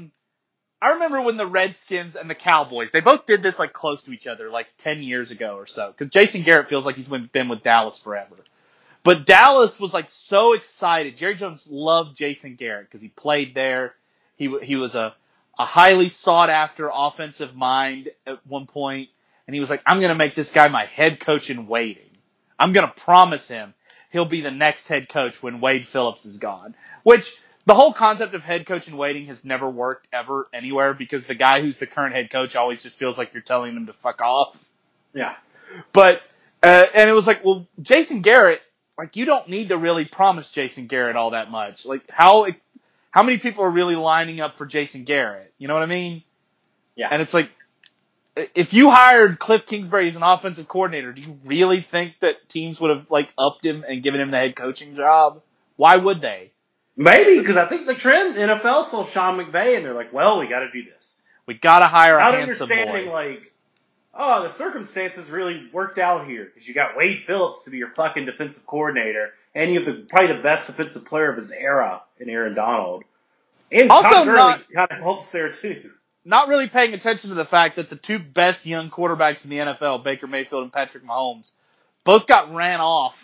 I remember when the Redskins and the Cowboys, they both did this, close to each other, 10 years ago or so. Because Jason Garrett feels like he's been with Dallas forever. But Dallas was, so excited. Jerry Jones loved Jason Garrett because he played there. He was a highly sought-after offensive mind at one point. And he was like, I'm going to make this guy my head coach in waiting. I'm going to promise him he'll be the next head coach when Wade Phillips is gone. Which, the whole concept of head coach in waiting has never worked ever anywhere because the guy who's the current head coach always just feels like you're telling him to fuck off. Yeah. But, and it was well, Jason Garrett, you don't need to really promise Jason Garrett all that much. How many people are really lining up for Jason Garrett? You know what I mean? Yeah. And it's if you hired Cliff Kingsbury as an offensive coordinator, do you really think that teams would have upped him and given him the head coaching job? Why would they? Maybe, because I think the trend, the NFL saw Sean McVay and they're well, we gotta do this. We gotta hire a handsome boy. Not understanding the circumstances really worked out here because you got Wade Phillips to be your fucking defensive coordinator and you have probably the best defensive player of his era in Aaron Donald. And also Todd Gurley kind of helps there too. Not really paying attention to the fact that the two best young quarterbacks in the NFL, Baker Mayfield and Patrick Mahomes, both got ran off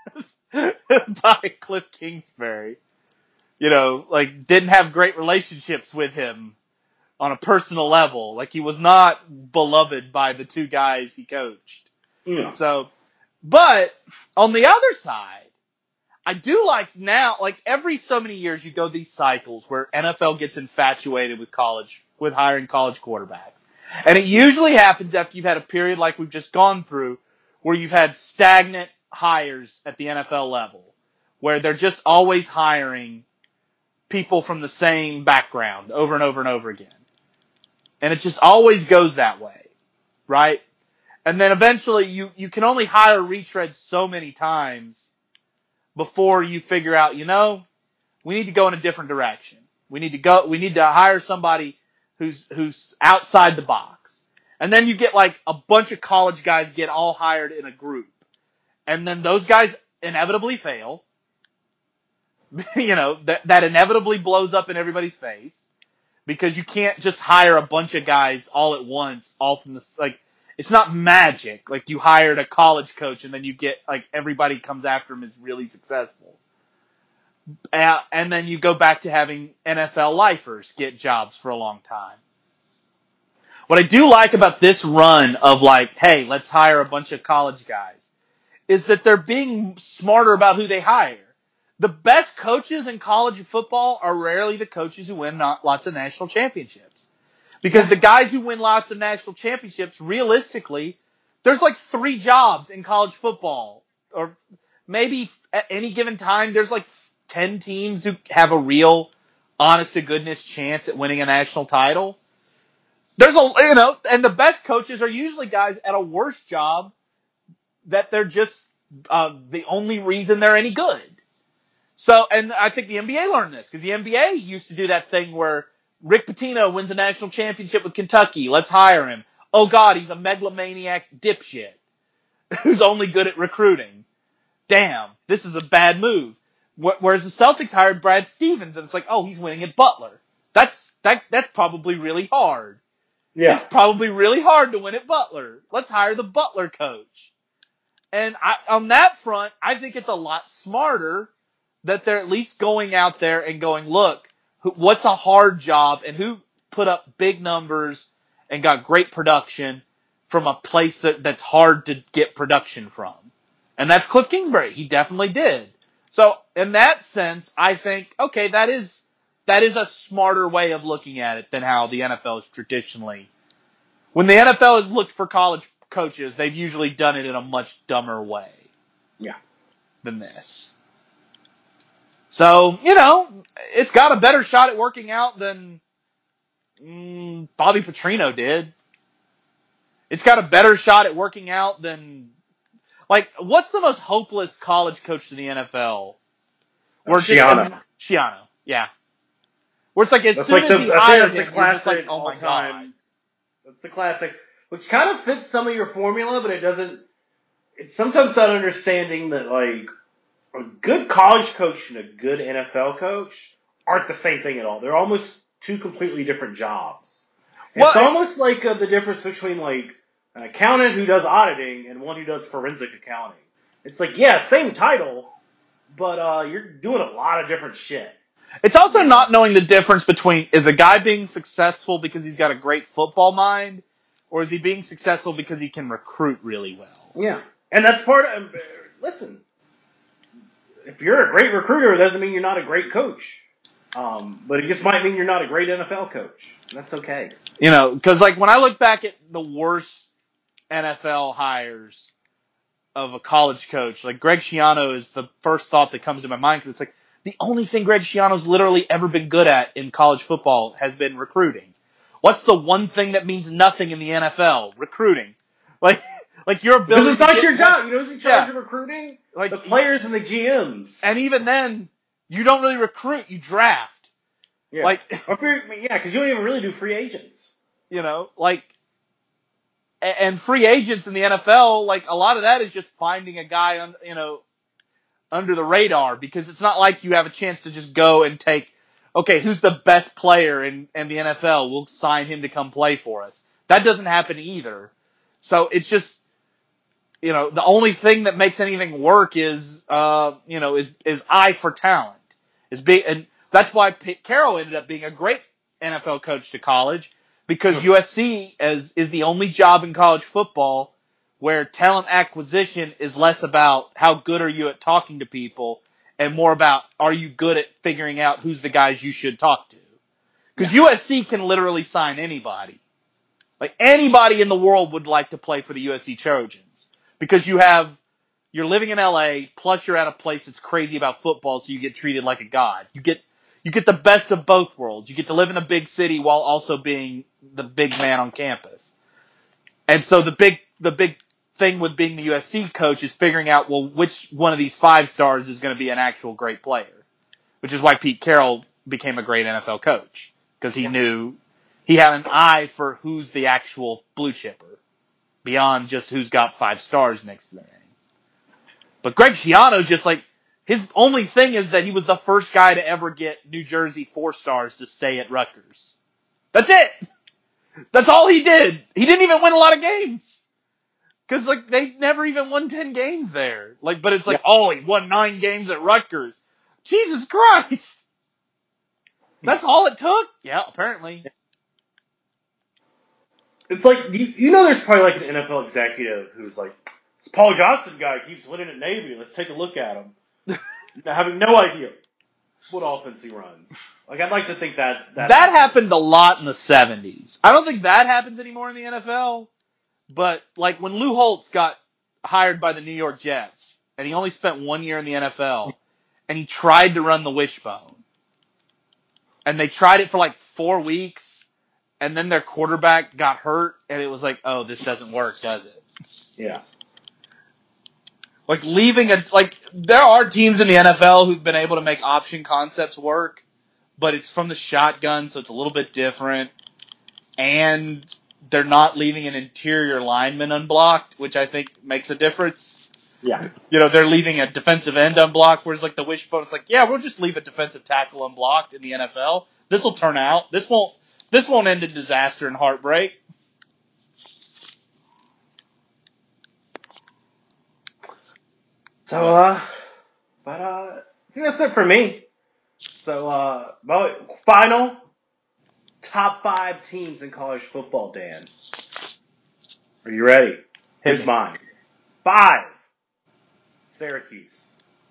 by Cliff Kingsbury. Didn't have great relationships with him on a personal level. He was not beloved by the two guys he coached. Yeah. So, but on the other side, I do now, every so many years you go these cycles where NFL gets infatuated with hiring college quarterbacks. And it usually happens after you've had a period like we've just gone through where you've had stagnant hires at the NFL level, where they're just always hiring people from the same background over and over and over again. And it just always goes that way, right? And then eventually you can only hire retreads so many times before you figure out, we need to go in a different direction. We need to hire somebody who's outside the box. And then you get like a bunch of college guys get all hired in a group. And then those guys inevitably fail. That inevitably blows up in everybody's face because you can't just hire a bunch of guys all at once, all from it's not magic. Like you hired a college coach and then you get like everybody comes after him is really successful. And then you go back to having NFL lifers get jobs for a long time. What I do like about this run of like, hey, let's hire a bunch of college guys is that they're being smarter about who they hire. The best coaches in college football are rarely the coaches who win lots of national championships. Because the guys who win lots of national championships, realistically, there's like 3 jobs in college football. Or maybe at any given time, there's like 10 teams who have a real, honest-to-goodness chance at winning a national title. And the best coaches are usually guys at a worse job that they're just the only reason they're any good. So, and I think the NBA learned this, because the NBA used to do that thing where Rick Pitino wins a national championship with Kentucky. Let's hire him. Oh God, he's a megalomaniac dipshit who's only good at recruiting. Damn, this is a bad move. Whereas the Celtics hired Brad Stevens, and it's like, oh, he's winning at Butler. That's probably really hard. Yeah. It's probably really hard to win at Butler. Let's hire the Butler coach. And on that front, I think it's a lot smarter that they're at least going out there and going, look, what's a hard job and who put up big numbers and got great production from a place that's hard to get production from. And that's Cliff Kingsbury. He definitely did. So in that sense, I think, okay, that is a smarter way of looking at it than how the NFL is traditionally. When the NFL has looked for college coaches, they've usually done it in a much dumber way. Yeah. Than this. So, it's got a better shot at working out than Bobby Petrino did. It's got a better shot at working out than, like, what's the most hopeless college coach in the NFL? Schiano. Schiano, yeah. Where it's like, as that's soon like as he hired him, the you're just like, oh my God. That's the classic, which kind of fits some of your formula, but it doesn't, it's sometimes not understanding that, like, a good college coach and a good NFL coach aren't the same thing at all. They're almost 2 completely different jobs. It's almost like the difference between like an accountant who does auditing and one who does forensic accounting. It's like, yeah, same title, but you're doing a lot of different shit. It's also not knowing the difference between, is a guy being successful because he's got a great football mind, or is he being successful because he can recruit really well? Yeah. And that's part of, listen, if you're a great recruiter, it doesn't mean you're not a great coach. But it just might mean you're not a great NFL coach. That's okay. Because like when I look back at the worst NFL hires of a college coach, like Greg Schiano is the first thought that comes to my mind, because it's like the only thing Greg Schiano's literally ever been good at in college football has been recruiting. What's the one thing that means nothing in the NFL? Recruiting. Like your ability. Because it's not your job. Who's in charge of recruiting? Like the players and the GMs. And even then, you don't really recruit. You draft. Yeah. Because you don't even really do free agents. And free agents in the NFL, like a lot of that is just finding a guy, under the radar, because it's not like you have a chance to just go and take, okay, who's the best player in the NFL? We'll sign him to come play for us. That doesn't happen either. So it's just, the only thing that makes anything work is eye for talent. And that's why Pete Carroll ended up being a great NFL coach to college, because USC is the only job in college football where talent acquisition is less about how good are you at talking to people and more about, are you good at figuring out who's the guys you should talk to? Because USC can literally sign anybody. Like anybody in the world would like to play for the USC Trojans. Because you're living in LA, plus you're at a place that's crazy about football, so you get treated like a god. You get the best of both worlds. You get to live in a big city while also being the big man on campus. And so the big thing with being the USC coach is figuring out, well, which one of these 5 stars is going to be an actual great player. Which is why Pete Carroll became a great NFL coach. Because he knew he had an eye for who's the actual blue chipper. Beyond just who's got 5 stars next to their name. But Greg Schiano's just like, his only thing is that he was the first guy to ever get New Jersey 4 stars to stay at Rutgers. That's it! That's all he did! He didn't even win a lot of games! Cause like, they never even won 10 games there. Like, but it's like, oh, he won 9 games at Rutgers. Jesus Christ! That's all it took? Yeah, apparently. It's like, you know there's probably like an NFL executive who's like, this Paul Johnson guy keeps winning at Navy, let's take a look at him. Having no idea what offense he runs. Like, I'd like to think that happened a lot in the 70s. I don't think that happens anymore in the NFL, but like when Lou Holtz got hired by the New York Jets, and he only spent 1 year in the NFL, and he tried to run the wishbone. And they tried it for like 4 weeks, and then their quarterback got hurt, and it was like, oh, this doesn't work, does it? Yeah. Like there are teams in the NFL who've been able to make option concepts work, but it's from the shotgun, so it's a little bit different. And they're not leaving an interior lineman unblocked, which I think makes a difference. Yeah. You know, they're leaving a defensive end unblocked, whereas like the wishbone, it's like, yeah, we'll just leave a defensive tackle unblocked in the NFL. This will turn out. This won't end in disaster and heartbreak. So, I think that's it for me. So, final top 5 teams in college football, Dan. Are you ready? Here's mine. 5, Syracuse.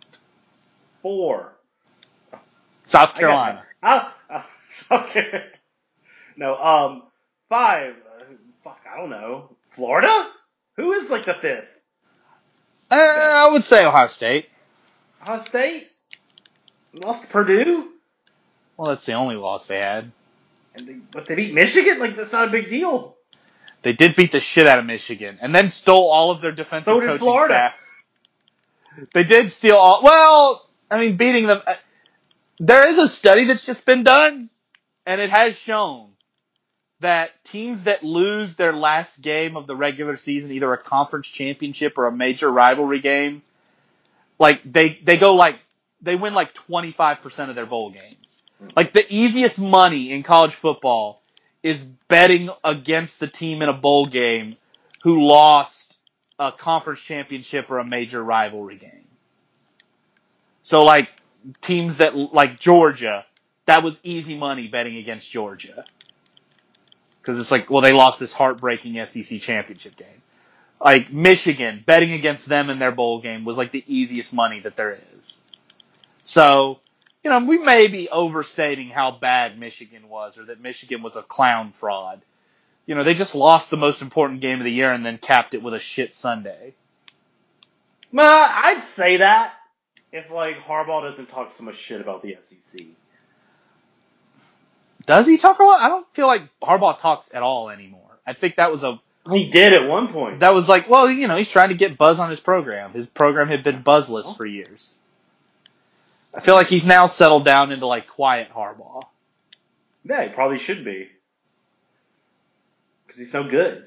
4, South Carolina. Okay. No, 5, I don't know. Florida? Who is like the 5th? I would say Ohio State. Ohio State? Lost to Purdue? Well, that's the only loss they had. But they beat Michigan? Like, that's not a big deal. They did beat the shit out of Michigan, and then stole all of their defensive coaching Florida. staff. They did steal all. Well, I mean, beating them. There is a study that's just been done, and it has shown that teams that lose their last game of the regular season, either a conference championship or a major rivalry game, like they win like 25% of their bowl games. Like the easiest money in college football is betting against the team in a bowl game who lost a conference championship or a major rivalry game. So like teams that like Georgia, that was easy money betting against Georgia. Because it's like, well, they lost this heartbreaking SEC championship game. Like Michigan, betting against them in their bowl game was like the easiest money that there is. So, you know, we may be overstating how bad Michigan was, or that Michigan was a clown fraud. You know, they just lost the most important game of the year and then capped it with a shit Sunday. I'd say that if, like, Harbaugh doesn't talk so much shit about the SEC. Does he talk a lot? I don't feel like Harbaugh talks at all anymore. I think that was He did at one point. That was like, well, you know, he's trying to get buzz on his program. His program had been buzzless for years. I feel like he's now settled down into, like, quiet Harbaugh. Yeah, he probably should be. Because he's no good.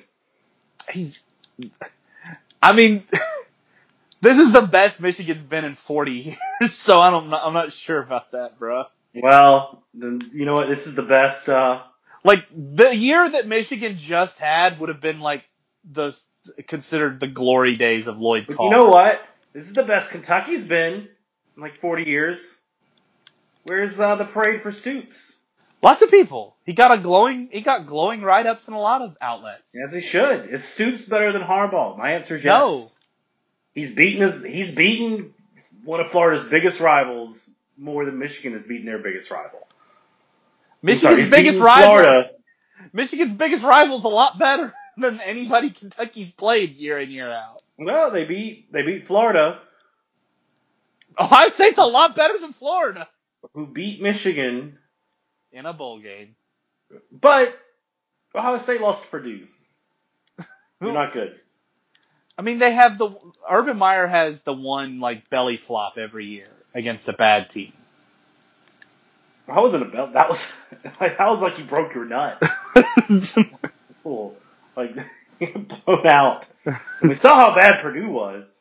I mean, this is the best Michigan's been in 40 years, so I'm not sure about that, bro. Well, then, you know what? This is the best, Like, the year that Michigan just had would have been, like, considered the glory days of Lloyd Carr. You know what? This is the best Kentucky's been in, like, 40 years. Where's, the parade for Stoops? Lots of people. He got glowing write-ups in a lot of outlets. As he should. Is Stoops better than Harbaugh? My answer is yes. No. He's beaten one of Florida's biggest rivals more than Michigan has beaten their biggest rival. Michigan's biggest rival is a lot better than anybody Kentucky's played year in, year out. Well, they beat Florida. Ohio State's a lot better than Florida. who beat Michigan in a bowl game. But Ohio State lost to Purdue. They're not good. I mean, they have Urban Meyer has the one like belly flop every year against a bad team. That wasn't a belt. That was like you broke your nut. Cool. Like blown out. And we saw how bad Purdue was.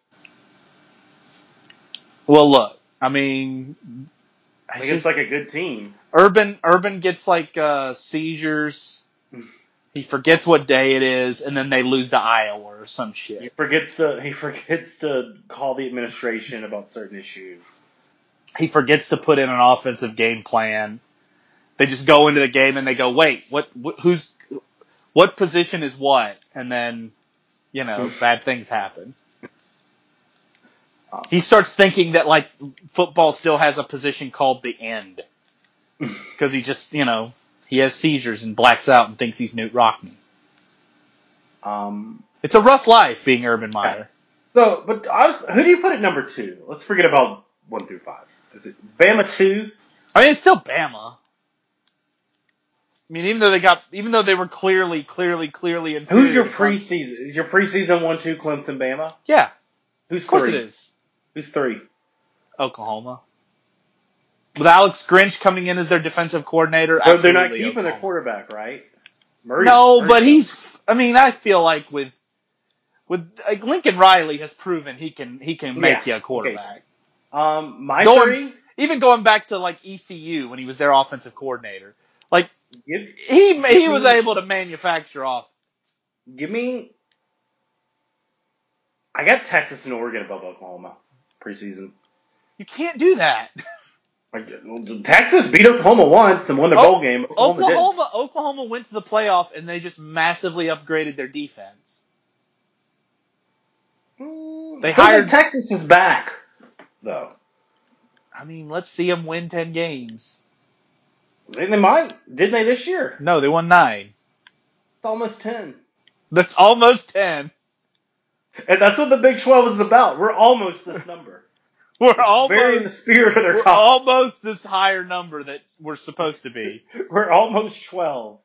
Well, look. I mean, it's like a good team. Urban gets like seizures. He forgets what day it is, and then they lose to Iowa or some shit. He forgets to call the administration about certain issues. He forgets to put in an offensive game plan. They just go into the game and they go, wait, what position is what? And then, bad things happen. He starts thinking that like football still has a position called the end. Because he just, he has seizures and blacks out and thinks he's Newt Rockne. It's a rough life being Urban Meyer. So, but who do you put at number 2? Let's forget about 1 through 5. Is Bama 2? I mean, it's still Bama. I mean, even though they were clearly inferior. Who's your preseason? Is your preseason 1-2 Clemson Bama? Yeah. Who's 3? Of course it is. Who's 3? Oklahoma. With Alex Grinch coming in as their defensive coordinator. But they're not keeping their quarterback, right? Murray, but I feel like with like Lincoln Riley has proven he can make you a quarterback. Okay. Even going back to like ECU when he was their offensive coordinator. Like he was able to manufacture offense. I got Texas and Oregon above Oklahoma preseason. You can't do that. Texas beat Oklahoma once and won the bowl game. Oklahoma went to the playoff and they just massively upgraded their defense. They hired Texas is back, though. I mean, let's see them win 10 games. They might. Didn't they this year? No, they won 9. It's almost 10. That's almost 10. And that's what the Big 12 is about. We're almost this number. Very in the spirit of their conference. We're almost this higher number that we're supposed to be. We're almost 12.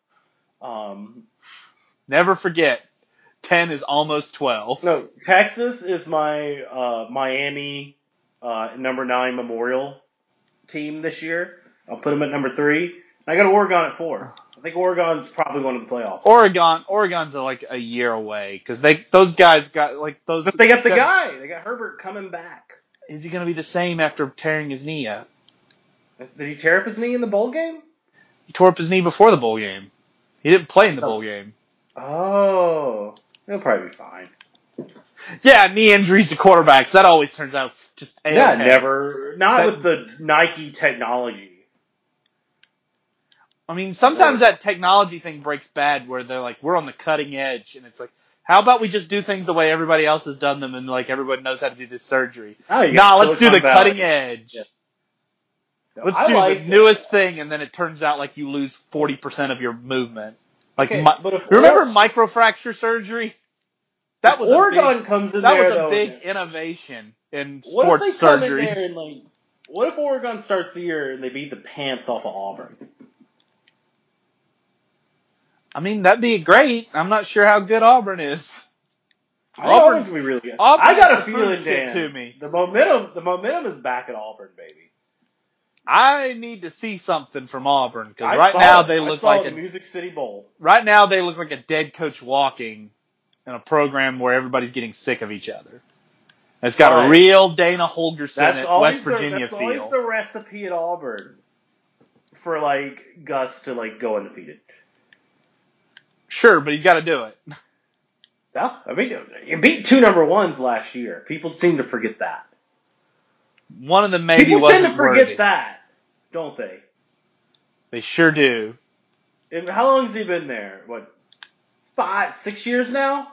Never forget, 10 is almost 12. No, Texas is my Miami number 9 Memorial team this year. I'll put them at number 3. I got Oregon at 4. I think Oregon's probably going to the playoffs. Oregon's like a year away because those guys got like those. But they got the guy. They got Herbert coming back. Is he going to be the same after tearing his knee up? Did he tear up his knee in the bowl game? He tore up his knee before the bowl game. He didn't play in the bowl game. Oh, he'll probably be fine. Yeah, knee injuries to quarterbacks. That always turns out just A-okay. Yeah, never. Not with the Nike technology. I mean, sometimes that technology thing breaks bad where they're like, we're on the cutting edge. And it's like, how about we just do things the way everybody else has done them and like everybody knows how to do this surgery? Let's do the cutting edge. Yeah. No, let's do the newest thing and then it turns out like you lose 40% of your movement. Like, remember microfracture surgery? That was Oregon comes in there. That was a big innovation in sports surgeries. What if Oregon starts the year and they beat the pants off of Auburn? I mean, that'd be great. I'm not sure how good Auburn is. Auburn's gonna be really good. I got a feeling, Dan, the momentum is back at Auburn, baby. I need to see something from Auburn because right now they look like a Music City Bowl. Right now they look like a dead coach walking in a program where everybody's getting sick of each other. It's got a real Dana Holgorsen at West Virginia feel. That's always the recipe at Auburn for like Gus to like go undefeated. Sure, but he's got to do it. Yeah, I mean, you beat 2 number 1s last year. People seem to forget that. One of them maybe wasn't worthy. People tend to forget that, don't they? They sure do. And how long has he been there? What, 5, 6 years now?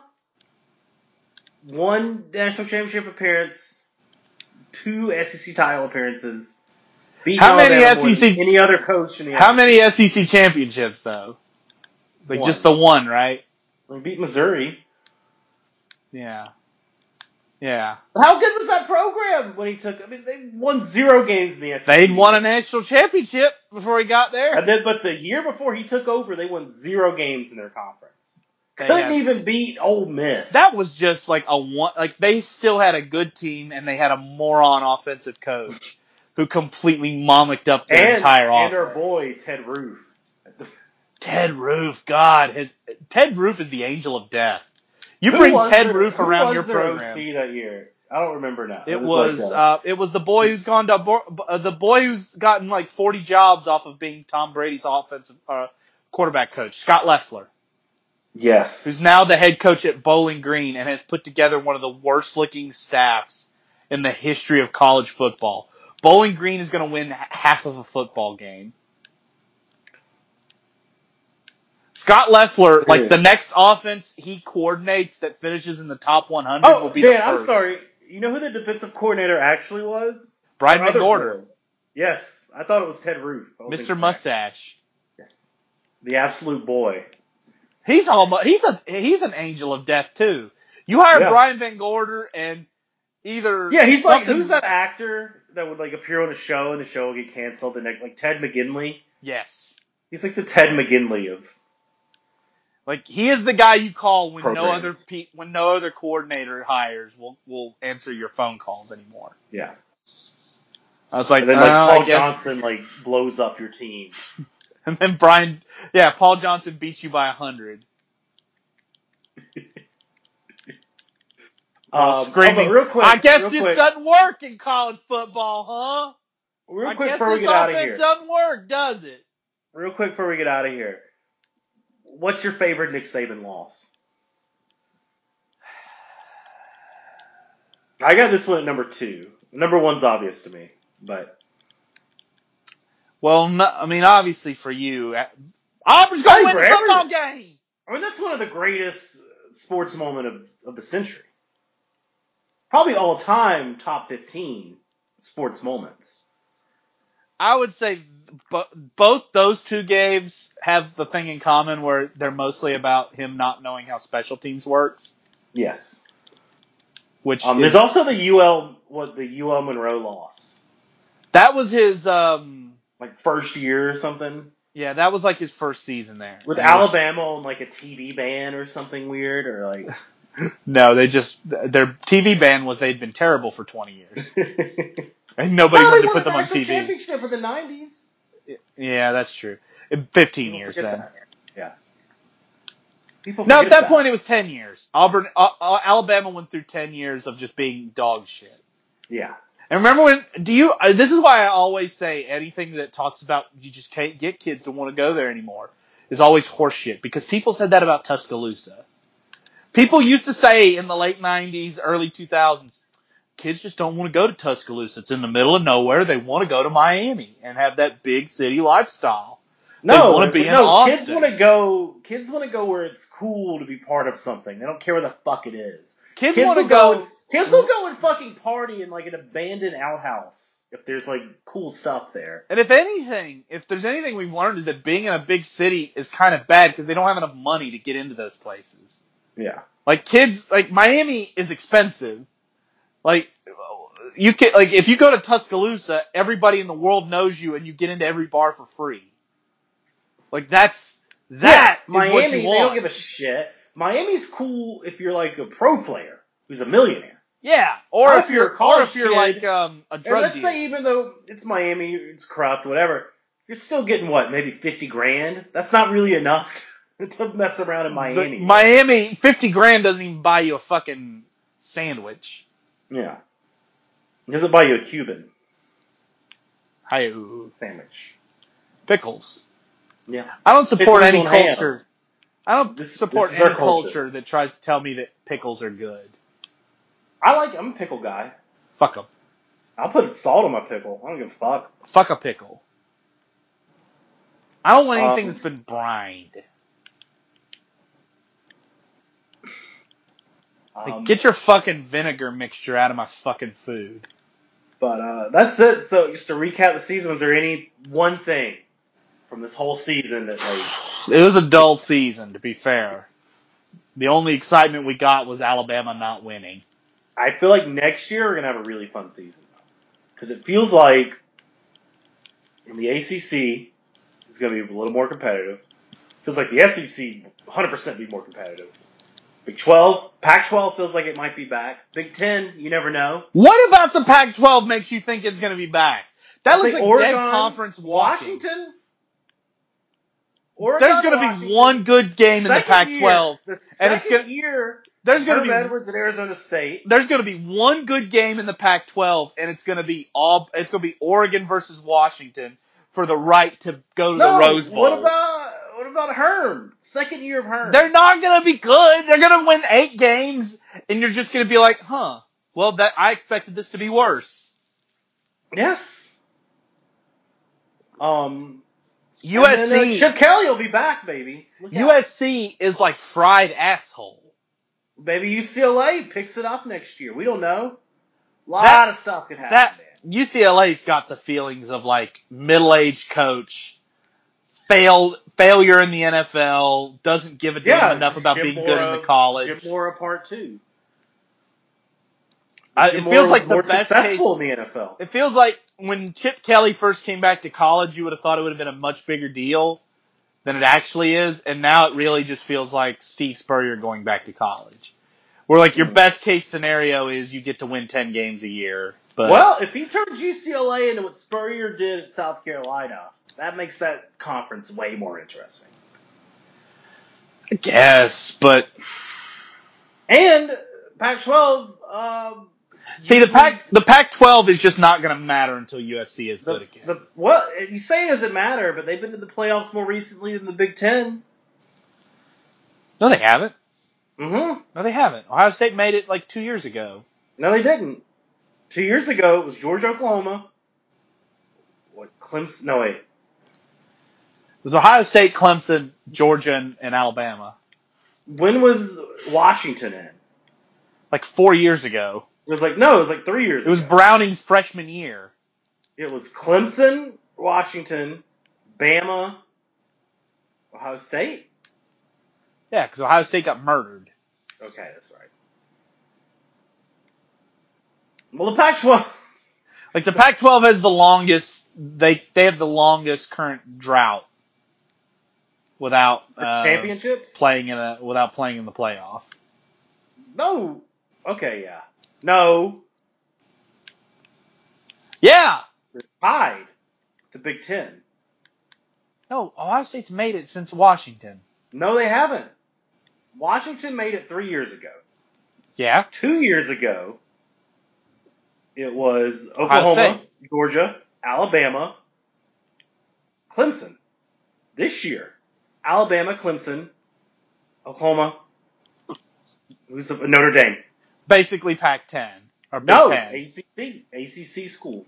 1 national championship appearance, 2 SEC title appearances. Beat any other coach in the How many SEC championships though? Like 1. Just the 1, right? We beat Missouri. Yeah. Yeah. How good was that program when he took? I mean, they won 0 games in the SEC. They'd won a national championship before he got there. But the year before he took over, they won 0 games in their conference. Couldn't even beat Ole Miss. That was just like they still had a good team and they had a moron offensive coach who completely mommocked up their entire offense. And our boy, Ted Roof. Ted Roof, God. Ted Roof is the angel of death. You bring Ted Roof around your program. Who was their OC that year? I don't remember now. It was the boy who's gotten like 40 jobs off of being Tom Brady's offensive quarterback coach, Scott Loeffler. Yes. Who's now the head coach at Bowling Green and has put together one of the worst looking staffs in the history of college football. Bowling Green is going to win half of a football game. Scott Loeffler, like the next offense he coordinates that finishes in the top 100 will be the first. I'm sorry. You know who the defensive coordinator actually was? Brian McGorder. Yes, I thought it was Ted Roof. Mr. Mustache. Yes, the absolute boy. He's an angel of death too. You hire Brian Van Gorder and either he's like who's that actor that would like appear on a show and the show would get canceled the next, like Ted McGinley. Yes, he's like the Ted McGinley of. Like he is the guy you call when programs. no other coordinator hires will answer your phone calls anymore. Yeah. I was like, and then Paul Johnson like blows up your team. And then Paul Johnson beats you by 100. Screaming, real quick, I guess this doesn't work in college football, huh? Real quick before we get out of here. I guess this offense doesn't work, does it? Real quick before we get out of here. What's your favorite Nick Saban loss? I got this one at number 2. Number 1's obvious to me, but. Well, no, I mean, obviously for you, Auburn's going to win the football game. I mean, that's one of the greatest sports moments of the century. Probably all time top 15 sports moments. I would say both those two games have the thing in common where they're mostly about him not knowing how special teams works. Yes. Which there's also the UL Monroe loss. That was his like first year or something. Yeah, that was like his first season there. With Alabama on like a TV ban or something weird or like. No, their TV ban was they'd been terrible for 20 years. And nobody wanted to put them on TV. They won the championship in the 90s. Yeah, that's true. 15 years then. Yeah. No, at that point it was 10 years. Alabama went through 10 years of just being dog shit. Yeah. And remember this is why I always say anything that talks about you just can't get kids to want to go there anymore is always horseshit. Because people said that about Tuscaloosa. People used to say in the late 90s, early 2000s, kids just don't want to go to Tuscaloosa. It's in the middle of nowhere. They want to go to Miami and have that big city lifestyle. They want to be in Austin. Kids want to go where it's cool to be part of something. They don't care where the fuck it is. Kids will go and fucking party in like an abandoned outhouse if there's like cool stuff there. And if there's anything we've learned is that being in a big city is kind of bad because they don't have enough money to get into those places. Yeah. Like kids, like Miami is expensive. Like you can, like if you go to Tuscaloosa, everybody in the world knows you, and you get into every bar for free. Like that is Miami, what you want. They don't give a shit. Miami's cool if you're like a pro player who's a millionaire. Yeah, or if you're a college kid, like a drug dealer. Let's say even though it's Miami, it's corrupt, whatever, you're still getting maybe $50,000. That's not really enough to mess around in Miami. Miami, $50,000 doesn't even buy you a fucking sandwich. Yeah. It doesn't buy you a Cuban. Sandwich. Pickles. Yeah. I don't support any culture. I don't support any culture that tries to tell me that pickles are good. I'm a pickle guy. Fuck them. I'll put salt on my pickle. I don't give a fuck. Fuck a pickle. I don't want anything that's been brined. Get your fucking vinegar mixture out of my fucking food. But that's it. So just to recap the season, was there any one thing from this whole season that It was a dull season, to be fair. The only excitement we got was Alabama not winning. I feel like next year we're going to have a really fun season. Because it feels like in the ACC is going to be a little more competitive. Feels like the SEC 100% be more competitive. Big 12, Pac-12 feels like it might be back. Big 10, you never know. What about the Pac-12 makes you think it's going to be back? That looks like Oregon, dead conference walking. Washington. There's going to be one good game in the Pac-12. The second year, there's going to be Edwards at Arizona State. There's going to be one good game in the Pac-12, and it's going to be Oregon versus Washington for the right to go to the Rose Bowl. What about Herm? Second year of Herm. They're not going to be good. They're going to win 8 games, and you're just going to be like, huh? Well, I expected this to be worse. Yes. USC. Then, Chip Kelly will be back, baby. USC is like fried asshole. Maybe UCLA picks it up next year. We don't know. A lot of stuff could happen. UCLA's got the feelings of like middle-aged coach, failure in the NFL, doesn't give a damn enough about being good in the college. Jim Mora part 2. It feels like the more best successful case, in the NFL. It feels like when Chip Kelly first came back to college, you would have thought it would have been a much bigger deal than it actually is, and now it really just feels like Steve Spurrier going back to college. Where like your best case scenario is you get to win 10 games a year. But well, if he turns UCLA into what Spurrier did at South Carolina, that makes that conference way more interesting. I guess, but and Pac-12. See, the Pac-12 is just not going to matter until USC is good again. You say it doesn't matter, but they've been to the playoffs more recently than the Big Ten. No, they haven't. Mm-hmm. No, they haven't. Ohio State made it like 2 years ago. No, they didn't. 2 years ago, it was Georgia, Oklahoma. Clemson? No, wait. It was Ohio State, Clemson, Georgia, and Alabama. When was Washington in? Like 4 years ago. It was like 3 years ago. It was Browning's freshman year. It was Clemson, Washington, Bama, Ohio State? Yeah, because Ohio State got murdered. Okay, that's right. Well, the Pac-12... Like, the Pac-12 has the longest... They have the longest current drought without... championships? Without playing in the playoff. No. Okay, yeah. No. Yeah! They're tied. The Big Ten. No, Ohio State's made it since Washington. No, they haven't. Washington made it 3 years ago. Yeah? 2 years ago, it was Oklahoma, Georgia, Alabama, Clemson. This year, Alabama, Clemson, Oklahoma, who's Notre Dame. Basically Pac-10. Or Big No, Ten. ACC school.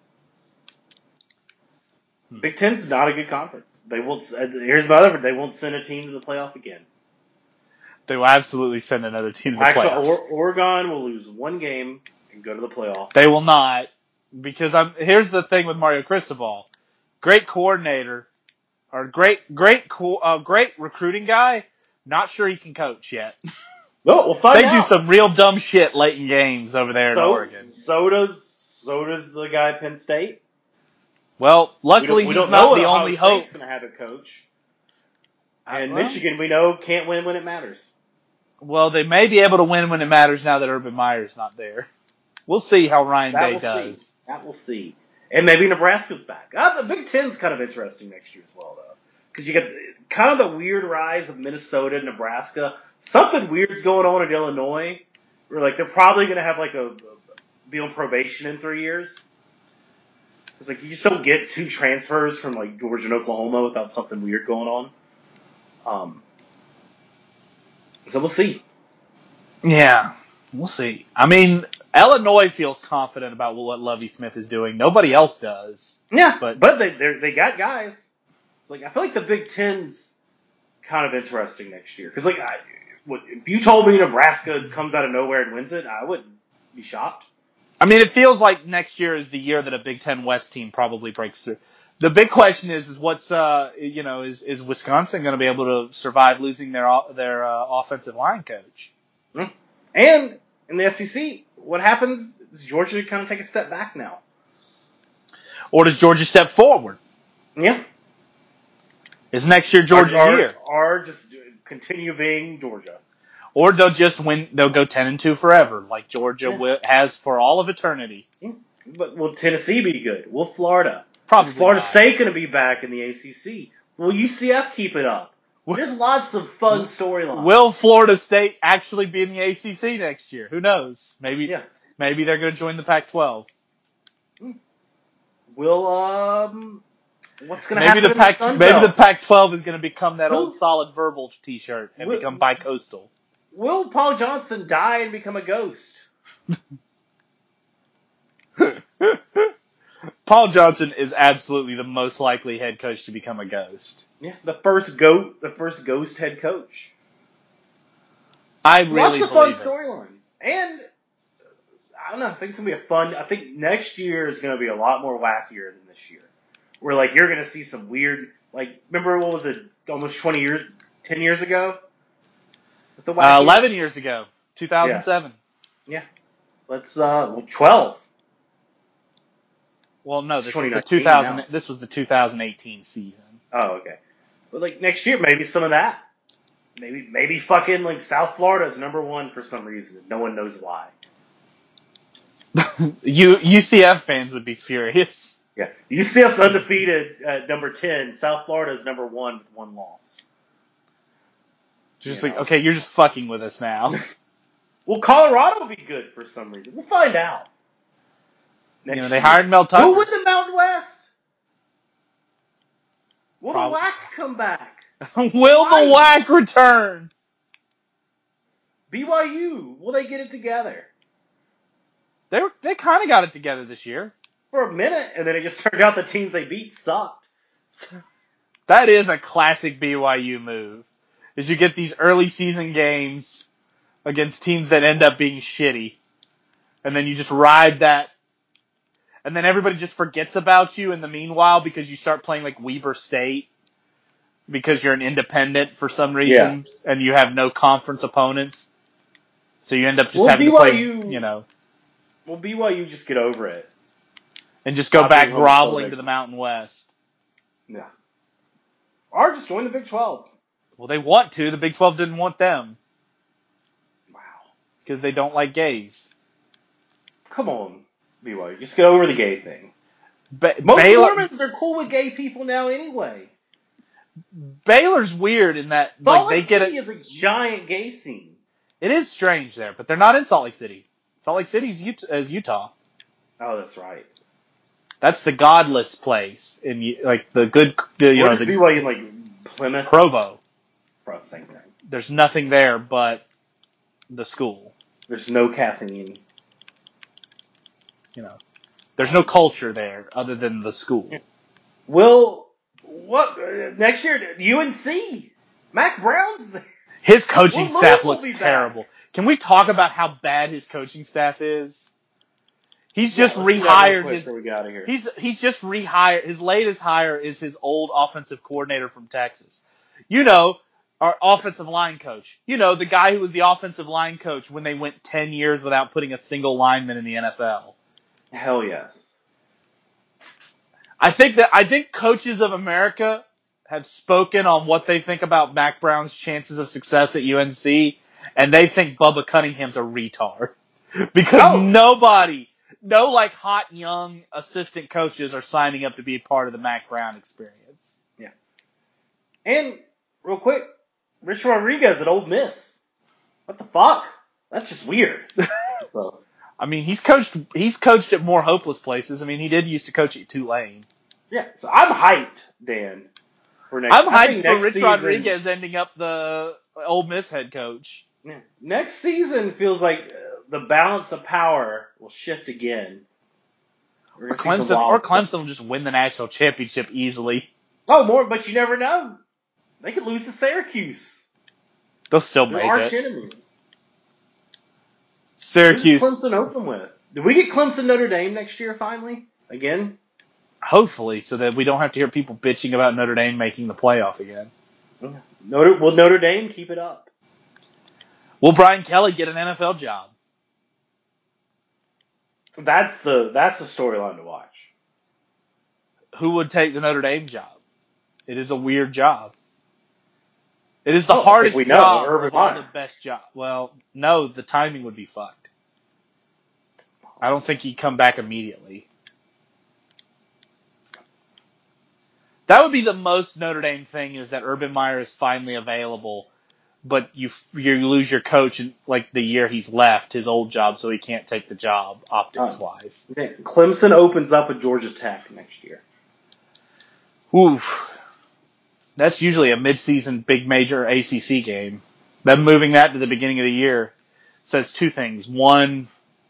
Big Ten's not a good conference. They won't. Here's my other. They won't send a team to the playoff again. They will absolutely send another team to the playoff. Oregon will lose one game and go to the playoff. They will not, because here's the thing with Mario Cristobal. Great coordinator, or great recruiting guy. Not sure he can coach yet. No, we'll find out. They do some real dumb shit late in games over there in Oregon. So does the guy at Penn State. Well, luckily he's not the only hope. State's going to have a coach. And Michigan, we know, can't win when it matters. Well, they may be able to win when it matters now that Urban Meyer's not there. We'll see how Ryan Day does. That we'll see. And maybe Nebraska's back. The Big Ten's kind of interesting next year as well, though. Because you get kind of the weird rise of Minnesota and Nebraska. Something weird's going on in Illinois. Where, like, they're probably going to have, like, be on probation in 3 years. It's like, you just don't get 2 transfers from, like, Georgia and Oklahoma without something weird going on. So we'll see. Yeah, we'll see. I mean, Illinois feels confident about what Lovie Smith is doing. Nobody else does. Yeah, but they got guys. So, like, I feel like the Big Ten's kind of interesting next year. Because, like, if you told me Nebraska comes out of nowhere and wins it, I wouldn't be shocked. I mean, it feels like next year is the year that a Big Ten West team probably breaks through. The big question is what's is Wisconsin going to be able to survive losing their offensive line coach? And in the SEC, what happens? Does Georgia kind of take a step back now? Or does Georgia step forward? Yeah. Is next year Georgia's year? Or just continue being Georgia. Or they'll just win. They'll go 10-2 forever, like Georgia has for all of eternity. Yeah. But will Tennessee be good? Will Florida? Probably Is Florida not. State going to be back in the ACC? Will UCF keep it up? There's lots of fun storylines. Will Florida State actually be in the ACC next year? Who knows? Maybe they're going to join the Pac-12. Will what's going to happen? Maybe the Pac-12 is going to become that old Solid Verbal T-shirt and become bi-coastal. Will Paul Johnson die and become a ghost? Paul Johnson is absolutely the most likely head coach to become a ghost. Yeah, the first ghost head coach. I really lots of fun storylines, and I don't know. I think it's gonna be I think next year is gonna be a lot more wackier than this year. Where like you're gonna see some weird, like remember what was it? Almost 10 years ago. With the 11 years ago, 2007. Yeah. Let's 12. Well, no, this was the 2018 season. Oh, okay. But like next year, maybe some of that. Maybe fucking like South Florida is number 1 for some reason. No one knows why. UCF fans would be furious. Yeah, UCF's undefeated at number 10. South Florida is number 1 with 1 loss. Just okay, you're just fucking with us now. Well, Colorado will be good for some reason. We'll find out. They hired Mel Tucker. Who win the Mountain West? Will the WAC come back? Will the WAC return? BYU, will they get it together? They kind of got it together this year. For a minute, and then it just turned out the teams they beat sucked. That is a classic BYU move. Is you get these early season games against teams that end up being shitty. And then you just ride that. And then everybody just forgets about you in the meanwhile because you start playing like Weber State because you're an independent for some reason and you have no conference opponents. So you end up just having to play, Well, BYU just get over it. And just go back groveling to the Mountain West. Yeah. Or just join the Big 12. Well, they want to. The Big 12 didn't want them. Wow. Because they don't like gays. Come on, BYU. Just get over the gay thing. Most Mormons are cool with gay people now anyway. Baylor's weird in that Salt Lake City is a giant gay scene. It is strange there, but they're not in Salt Lake City. Salt Lake City is Utah. Oh, that's right. That's the godless place in like the good. Where's BYU in like Plymouth? Provo. Same thing. There's nothing there but the school. There's no caffeine. There's no culture there other than the school. What next year? UNC. Mac Brown's there. His coaching staff looks terrible. Back. Can we talk about how bad his coaching staff is? He's just rehired his. We get out of here. He's just rehired. His latest hire is his old offensive coordinator from Texas. Our offensive line coach. The guy who was the offensive line coach when they went 10 years without putting a single lineman in the NFL. Hell yes. I think coaches of America have spoken on what they think about Mac Brown's chances of success at UNC, and they think Bubba Cunningham's a retard. Because no hot young assistant coaches are signing up to be a part of the Mac Brown experience. Yeah. And real quick, Rich Rodriguez at Ole Miss. What the fuck? That's just weird. So. I mean, he's coached at more hopeless places. I mean, he did used to coach at Tulane. Yeah, so I'm hyped, Dan. I'm hyped for Rich Rodriguez ending up the Ole Miss head coach. Yeah. Next season feels like the balance of power will shift again. Or Clemson will just win the national championship easily. Oh, but you never know. They could lose to Syracuse. They'll still make it. They're arch enemies. Syracuse. Who's Clemson open with? Did we get Clemson Notre Dame next year finally? Again? Hopefully, so that we don't have to hear people bitching about Notre Dame making the playoff again. Will Notre Dame keep it up? Will Brian Kelly get an NFL job? That's the storyline to watch. Who would take the Notre Dame job? It is a weird job. It is the hardest job Urban of all Meyer. the best job. Well, no, the timing would be fucked. I don't think he'd come back immediately. That would be the most Notre Dame thing, is that Urban Meyer is finally available, but you lose your coach in like the year he's left his old job, so he can't take the job optics wise. Clemson opens up with Georgia Tech next year. Oof. That's usually a mid-season big major ACC game. Them moving that to the beginning of the year says two things. One,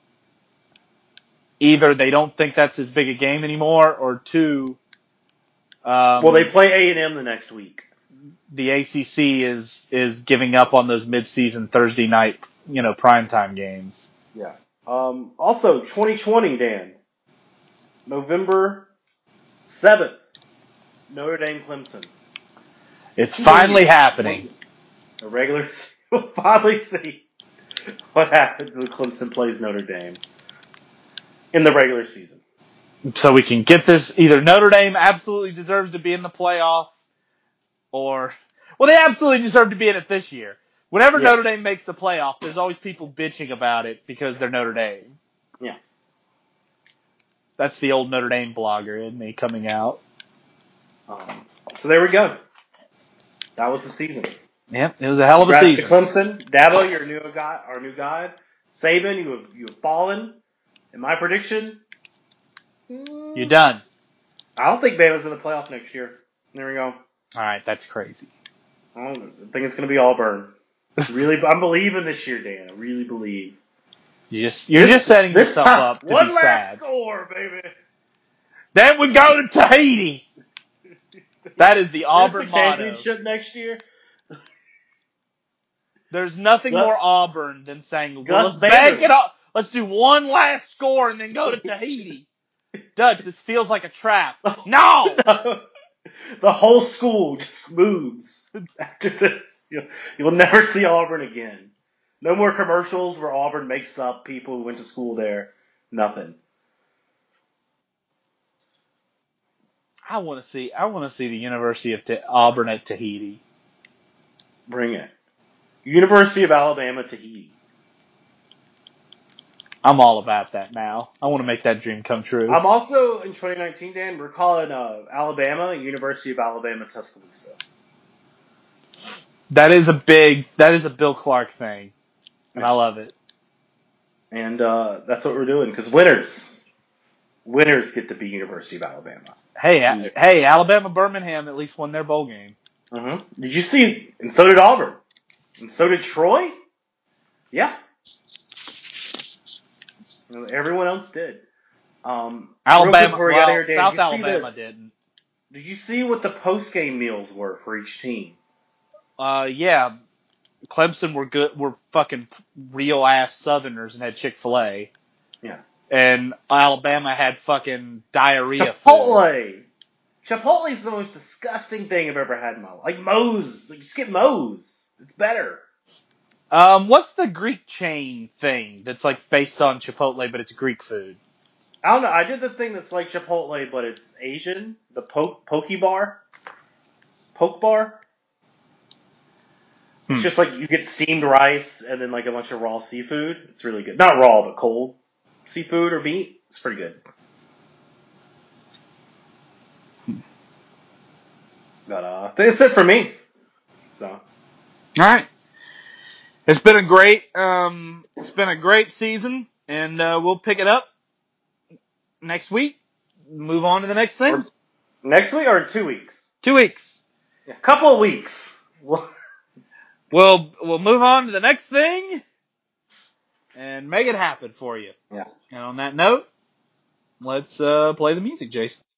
either they don't think that's as big a game anymore, or two, well, they play A&M the next week. The ACC is giving up on those mid-season Thursday night, primetime games. Yeah. Also, 2020, Dan. November 7th. Notre Dame Clemson. It's finally happening. A regular. We'll finally see what happens when Clemson plays Notre Dame in the regular season. So we can get this. Either Notre Dame absolutely deserves to be in the playoff, or, well, they absolutely deserve to be in it this year. Whenever Notre Dame makes the playoff, there's always people bitching about it because they're Notre Dame. Yeah. That's the old Notre Dame blogger in me coming out. So there we go. That was the season. Yep, it was a hell of a season. Congrats to Clemson. Dabo, you're our new guy. Saban, you have fallen. And my prediction? You're done. I don't think Bama's in the playoff next year. There we go. All right, that's crazy. I think it's going to be Auburn. Really, I'm believing this year, Dan. I really believe. You're just setting yourself up to be sad. One last score, baby. Then we go to Tahiti. That is the Auburn motto. Championship next year. There's nothing more Auburn than saying, well, let's bank it up. Let's do one last score and then go to Tahiti. Dutch, this feels like a trap. No! The whole school just moves after this. You'll never see Auburn again. No more commercials where Auburn makes up people who went to school there. Nothing. I want to see the University of Auburn at Tahiti. Bring it. University of Alabama, Tahiti. I'm all about that now. I want to make that dream come true. I'm also, in 2019, Dan, we're calling Alabama University of Alabama, Tuscaloosa. That is a Bill Clark thing. And I love it. And that's what we're doing, because winners get to be University of Alabama. Hey, Alabama Birmingham at least won their bowl game. Mm-hmm. Did you see? And so did Auburn. And so did Troy. Yeah. Everyone else did. Alabama, Dan, South Alabama didn't. Did you see what the post-game meals were for each team? Yeah. Clemson were fucking real ass Southerners and had Chick-fil-A. Yeah. And Alabama had fucking diarrhea Chipotle. food. Chipotle is the most disgusting thing I've ever had in my life. Like Moe's. Like, skip Moe's. It's better. What's the Greek chain thing that's like based on Chipotle, but it's Greek food? I don't know. I did the thing that's like Chipotle, but it's Asian. The Poke Bar. Poke Bar. It's just like you get steamed rice and then like a bunch of raw seafood. It's really good. Not raw, but cold seafood or meat. It's pretty good. But that's it for me. So. All right. It's been a great season, and we'll pick it up next week. Move on to the next thing. Next week or in 2 weeks? 2 weeks. Yeah, couple of weeks. We'll move on to the next thing and make it happen for you. Yeah. And on that note, let's play the music, Jason.